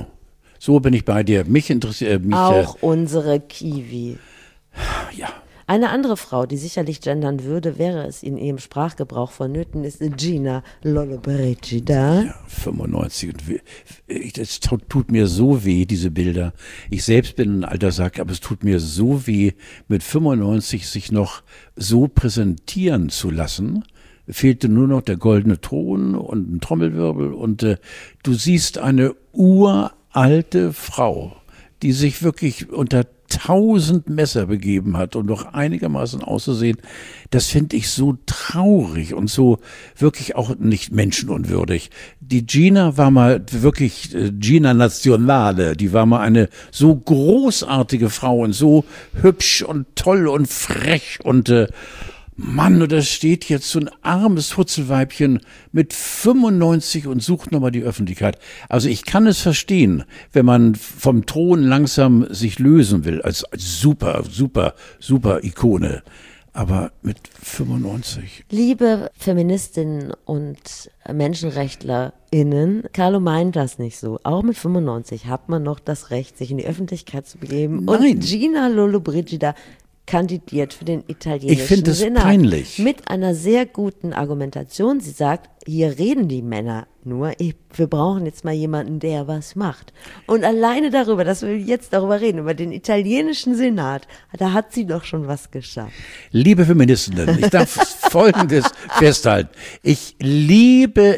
So bin ich bei dir. Mich interessiert auch unsere Kiwi. Ja. Eine andere Frau, die sicherlich gendern würde, wäre es in ihrem Sprachgebrauch vonnöten, ist Gina Lollobrigida. Ja, 95. Es tut mir so weh, diese Bilder. Ich selbst bin ein alter Sack, aber es tut mir so weh, mit 95 sich noch so präsentieren zu lassen. Fehlte nur noch der goldene Thron und ein Trommelwirbel und du siehst eine uralte Frau, die sich wirklich unter 1000 Messer begeben hat, um noch einigermaßen auszusehen. Das finde ich so traurig und so wirklich auch nicht menschenunwürdig. Die Gina war mal wirklich Gina Nazionale, die war mal eine so großartige Frau und so hübsch und toll und frech und Mann, und da steht jetzt so ein armes Hutzelweibchen mit 95 und sucht nochmal die Öffentlichkeit. Also ich kann es verstehen, wenn man vom Thron langsam sich lösen will, als super Ikone. Aber mit 95. Liebe Feministinnen und MenschenrechtlerInnen, Carlo meint das nicht so. Auch mit 95 hat man noch das Recht, sich in die Öffentlichkeit zu begeben. Nein. Und Gina Lollobrigida kandidiert für den italienischen Senat. Ich finde es peinlich. Mit einer sehr guten Argumentation. Sie sagt, hier reden die Männer nur, wir brauchen jetzt mal jemanden, der was macht. Und alleine darüber, dass wir jetzt darüber reden, über den italienischen Senat, da hat sie doch schon was geschafft. Liebe Feministinnen, ich darf Folgendes festhalten. Ich liebe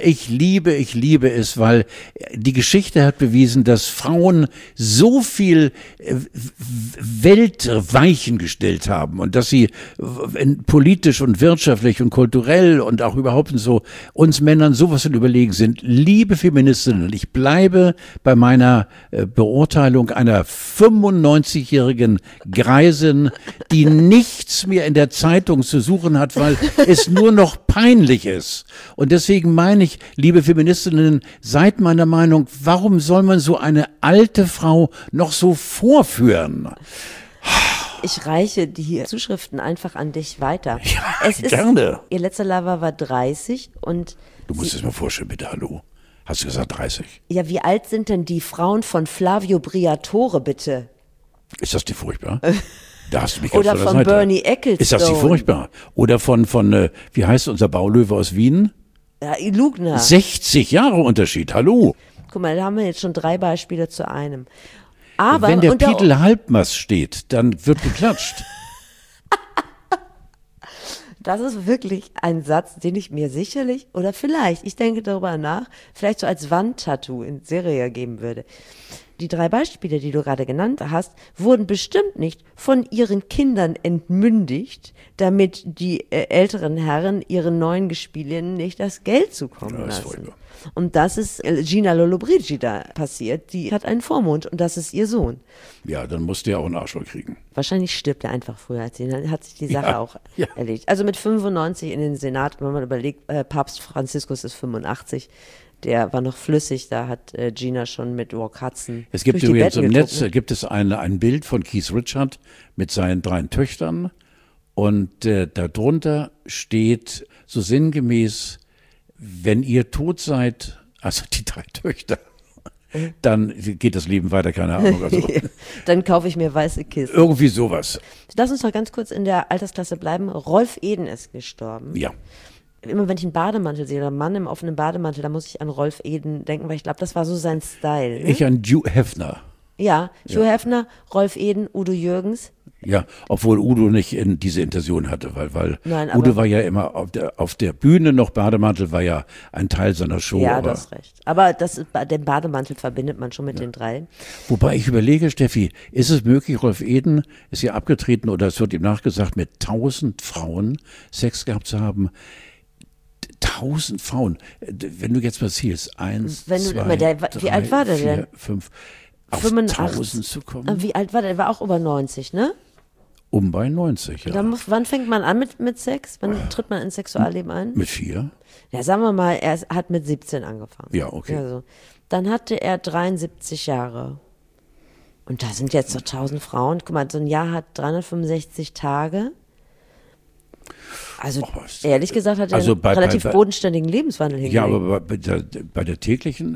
es, weil die Geschichte hat bewiesen, dass Frauen so viel Weltweichen gestellt haben und dass sie politisch und wirtschaftlich und kulturell und auch überhaupt so uns Männern sowas von überlegen sind. Liebe Feministinnen, ich bleibe bei meiner Beurteilung einer 95-jährigen Greisin, die nichts mehr in der Zeitung zu suchen hat, weil es nur noch peinlich ist. Und deswegen meine ich, liebe Feministinnen, seid meiner Meinung, warum soll man so eine alte Frau noch so vorführen? Ich reiche die Zuschriften einfach an dich weiter. Ja, gerne. Ihr letzter Lover war 30 und du musst es mal vorstellen, bitte, hallo. Hast du gesagt 30? Ja, wie alt sind denn die Frauen von Flavio Briatore, bitte? Ist das die furchtbar? Da hast du mich Oder von Bernie Ecclestone. Ist das die furchtbar? Oder von wie heißt unser Baulöwe aus Wien? Ja, Lugner. 60 Jahre Unterschied, hallo. Guck mal, da haben wir jetzt schon 3 Beispiele zu einem. Aber wenn der Pitel Halbmast steht, dann wird geklatscht. Das ist wirklich ein Satz, den ich mir sicherlich, oder vielleicht, ich denke darüber nach, vielleicht so als Wandtattoo in Serie geben würde. die 3 Beispiele, die du gerade genannt hast, wurden bestimmt nicht von ihren Kindern entmündigt, damit die älteren Herren ihren neuen Gespielinnen nicht das Geld zukommen lassen. Und das ist Gina Lollobrigida passiert. Die hat einen Vormund und das ist ihr Sohn. Ja, dann musste er auch einen Arschloch kriegen. Wahrscheinlich stirbt er einfach früher als ihn. Dann hat sich die Sache auch erledigt. Also mit 95 in den Senat, wenn man überlegt, Papst Franziskus ist 85. Der war noch flüssig, da hat Gina schon mit Rock Hudson. Es gibt übrigens im Netz ein Bild von Keith Richards mit seinen 3 Töchtern und darunter steht so sinngemäß: Wenn ihr tot seid, also die 3 Töchter, dann geht das Leben weiter, keine Ahnung. Also. Dann kaufe ich mir weiße Kisten. Irgendwie sowas. Lass uns noch ganz kurz in der Altersklasse bleiben. Rolf Eden ist gestorben. Ja. Immer wenn ich einen Bademantel sehe oder einen Mann im offenen Bademantel, da muss ich an Rolf Eden denken, weil ich glaube, das war so sein Style. Ne? Ich an Hugh Hefner. Ja, Hugh Hefner, Rolf Eden, Udo Jürgens. Ja, obwohl Udo nicht diese Intention hatte, weil Nein, Udo war ja immer auf der Bühne noch, Bademantel war ja ein Teil seiner Show. Ja, du hast recht. Aber den Bademantel verbindet man schon mit den 3. Wobei ich überlege, Steffi, ist es möglich, Rolf Eden ist ja abgetreten oder es wird ihm nachgesagt, mit 1000 Frauen Sex gehabt zu haben. 1000 Frauen, wenn du jetzt mal zielst, 1, 2, 3, wie alt war der 4, denn? 5, auf 85. 1000 zu kommen? Wie alt war der? Der war auch über 90, ne? Bei 90, ja. Wann fängt man an mit Sex? Wann tritt man ins Sexualleben ein? Mit 4? Ja, sagen wir mal, er hat mit 17 angefangen. Ja, okay. Also, dann hatte er 73 Jahre. Und da sind jetzt so 1000 Frauen. Guck mal, so ein Jahr hat 365 Tage. Also ehrlich gesagt hat er einen relativ bodenständigen Lebenswandel hingelegt. Ja, aber bei der täglichen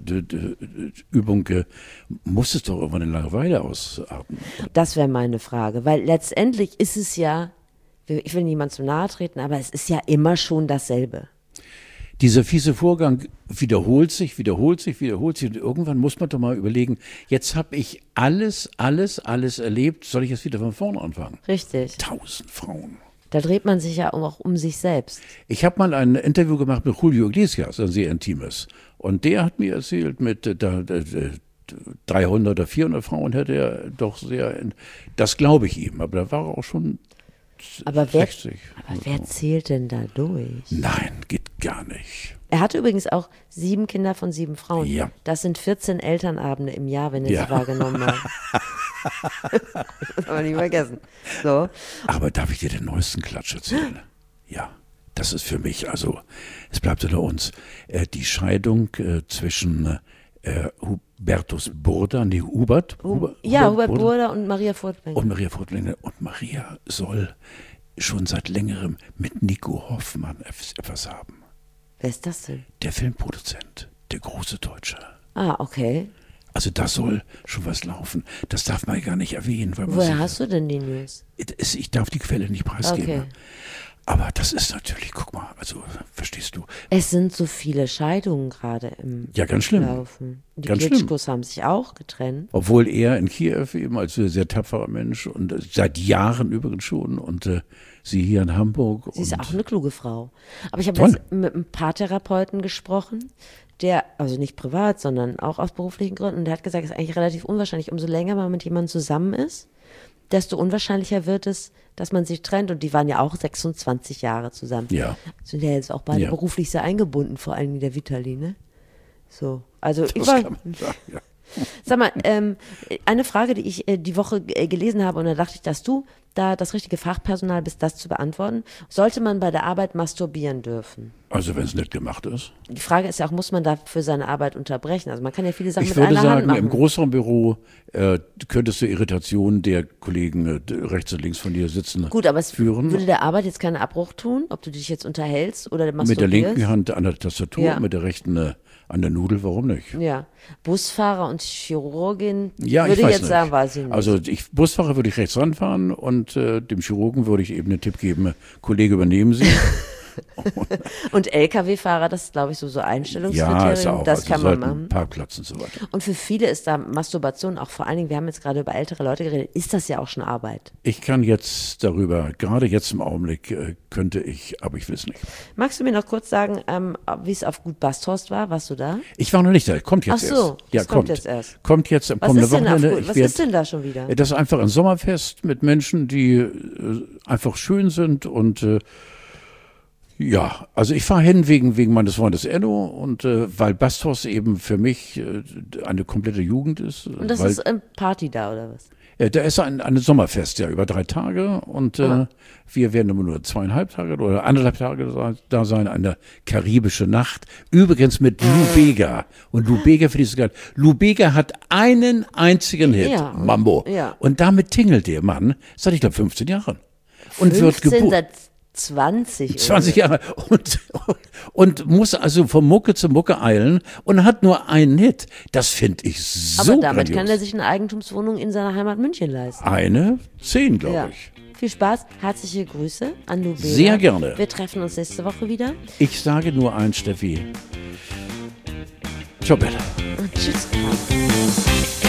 Übung muss es doch irgendwann eine Langeweile ausatmen. Das wäre meine Frage, weil letztendlich ist es ja, ich will niemand zu nahe treten, aber es ist ja immer schon dasselbe. Dieser fiese Vorgang wiederholt sich und irgendwann muss man doch mal überlegen, jetzt habe ich alles erlebt, soll ich jetzt wieder von vorne anfangen? Richtig. 1000 Frauen. Da dreht man sich ja auch um sich selbst. Ich habe mal ein Interview gemacht mit Julio Iglesias, ein sehr intimes. Und der hat mir erzählt, mit 300 oder 400 Frauen hätte er doch sehr, das glaube ich ihm, aber da war er auch schon 60. Aber wer zählt denn da durch? Nein, geht gar nicht. Er hatte übrigens auch 7 Kinder von 7 Frauen. Ja. Das sind 14 Elternabende im Jahr, wenn er sie wahrgenommen hat. Das haben wir nicht vergessen. So. Aber darf ich dir den neuesten Klatsch erzählen? Ja, das ist für mich, also es bleibt unter uns, die Scheidung zwischen Hubertus Burda, Hubert Burda und Maria Furtwängler. Und Maria soll schon seit längerem mit Nico Hoffmann etwas haben. Wer ist das denn? Der Filmproduzent, der große Deutsche. Ah, okay. Also da soll schon was laufen. Das darf man gar nicht erwähnen. Woher hast du denn die News? Ich darf die Quelle nicht preisgeben. Okay. Aber das ist natürlich, guck mal, also verstehst du. Es sind so viele Scheidungen gerade im ganz schlimm. Laufen. Die Klitschkos haben sich auch getrennt. Obwohl er in Kiew eben als sehr tapferer Mensch und seit Jahren übrigens schon und sie hier in Hamburg. Sie ist auch eine kluge Frau. Aber ich habe jetzt mit einem Paartherapeuten gesprochen, der, also nicht privat, sondern auch aus beruflichen Gründen, und der hat gesagt, es ist eigentlich relativ unwahrscheinlich, umso länger man mit jemandem zusammen ist, desto unwahrscheinlicher wird es, dass man sich trennt. Und die waren ja auch 26 Jahre zusammen. Ja. Sind ja jetzt auch beide beruflich sehr eingebunden, vor allem der Vitali, ne? So, also das ich war. Kann man sagen, ja. Sag mal, eine Frage, die ich die Woche gelesen habe, und da dachte ich, dass du da das richtige Fachpersonal bist, das zu beantworten. Sollte man bei der Arbeit masturbieren dürfen? Also wenn es nicht gemacht ist. Die Frage ist ja auch, muss man dafür seine Arbeit unterbrechen? Also man kann ja viele Sachen mit einer Hand machen. Ich würde sagen, im größeren Büro könntest du Irritationen der Kollegen rechts und links von dir sitzen Gut, aber es führen. Würde der Arbeit jetzt keinen Abbruch tun, ob du dich jetzt unterhältst oder masturbierst? Mit der linken Hand an der Tastatur, mit der rechten an der Nudel, warum nicht? Ja, Busfahrer und Chirurgin würde ich jetzt sagen, weiß ich nicht. Also Busfahrer würde ich rechts ranfahren und dem Chirurgen würde ich eben einen Tipp geben, Kollege, übernehmen Sie. Und LKW-Fahrer, das ist, glaube ich, so Einstellungskriterium. Ja, ist auch. Das also kann man machen. Parkplatz und so weiter. Und für viele ist da Masturbation auch vor allen Dingen, wir haben jetzt gerade über ältere Leute geredet, ist das ja auch schon Arbeit. Ich kann jetzt darüber, gerade jetzt im Augenblick, könnte ich, aber ich will es nicht. Magst du mir noch kurz sagen, wie es auf Gut Basthorst war? Warst du da? Ich war noch nicht da, kommt jetzt erst. Ach so, ja, kommt jetzt erst. Kommt jetzt am kommenden Wochenende. Was ist denn da schon wieder? Das ist einfach ein Sommerfest mit Menschen, die einfach schön sind und ja, also ich fahre hin wegen meines Freundes Enno und weil Basthorst eben für mich eine komplette Jugend ist. Und das ist eine Party da, oder was? Da ist ein Sommerfest, ja, über 3 Tage und wir werden immer nur 2,5 Tage oder 1,5 Tage da sein, eine karibische Nacht. Übrigens mit Lou Bega. Und Lou Bega finde ich so geil. Lou Bega hat einen einzigen Hit, ja. Mambo. Ja. Und damit tingelt der Mann seit, ich glaube, 15 Jahren. Und 15, wird geboren. 20 Jahre und muss also von Mucke zu Mucke eilen und hat nur einen Hit. Das finde ich so Aber damit grandios. kann er sich eine Eigentumswohnung in seiner Heimat München leisten. 10, glaube ich. Viel Spaß, herzliche Grüße an Lou Bega. Sehr gerne. Wir treffen uns nächste Woche wieder. Ich sage nur eins, Steffi. Ciao, Bella. Und tschüss.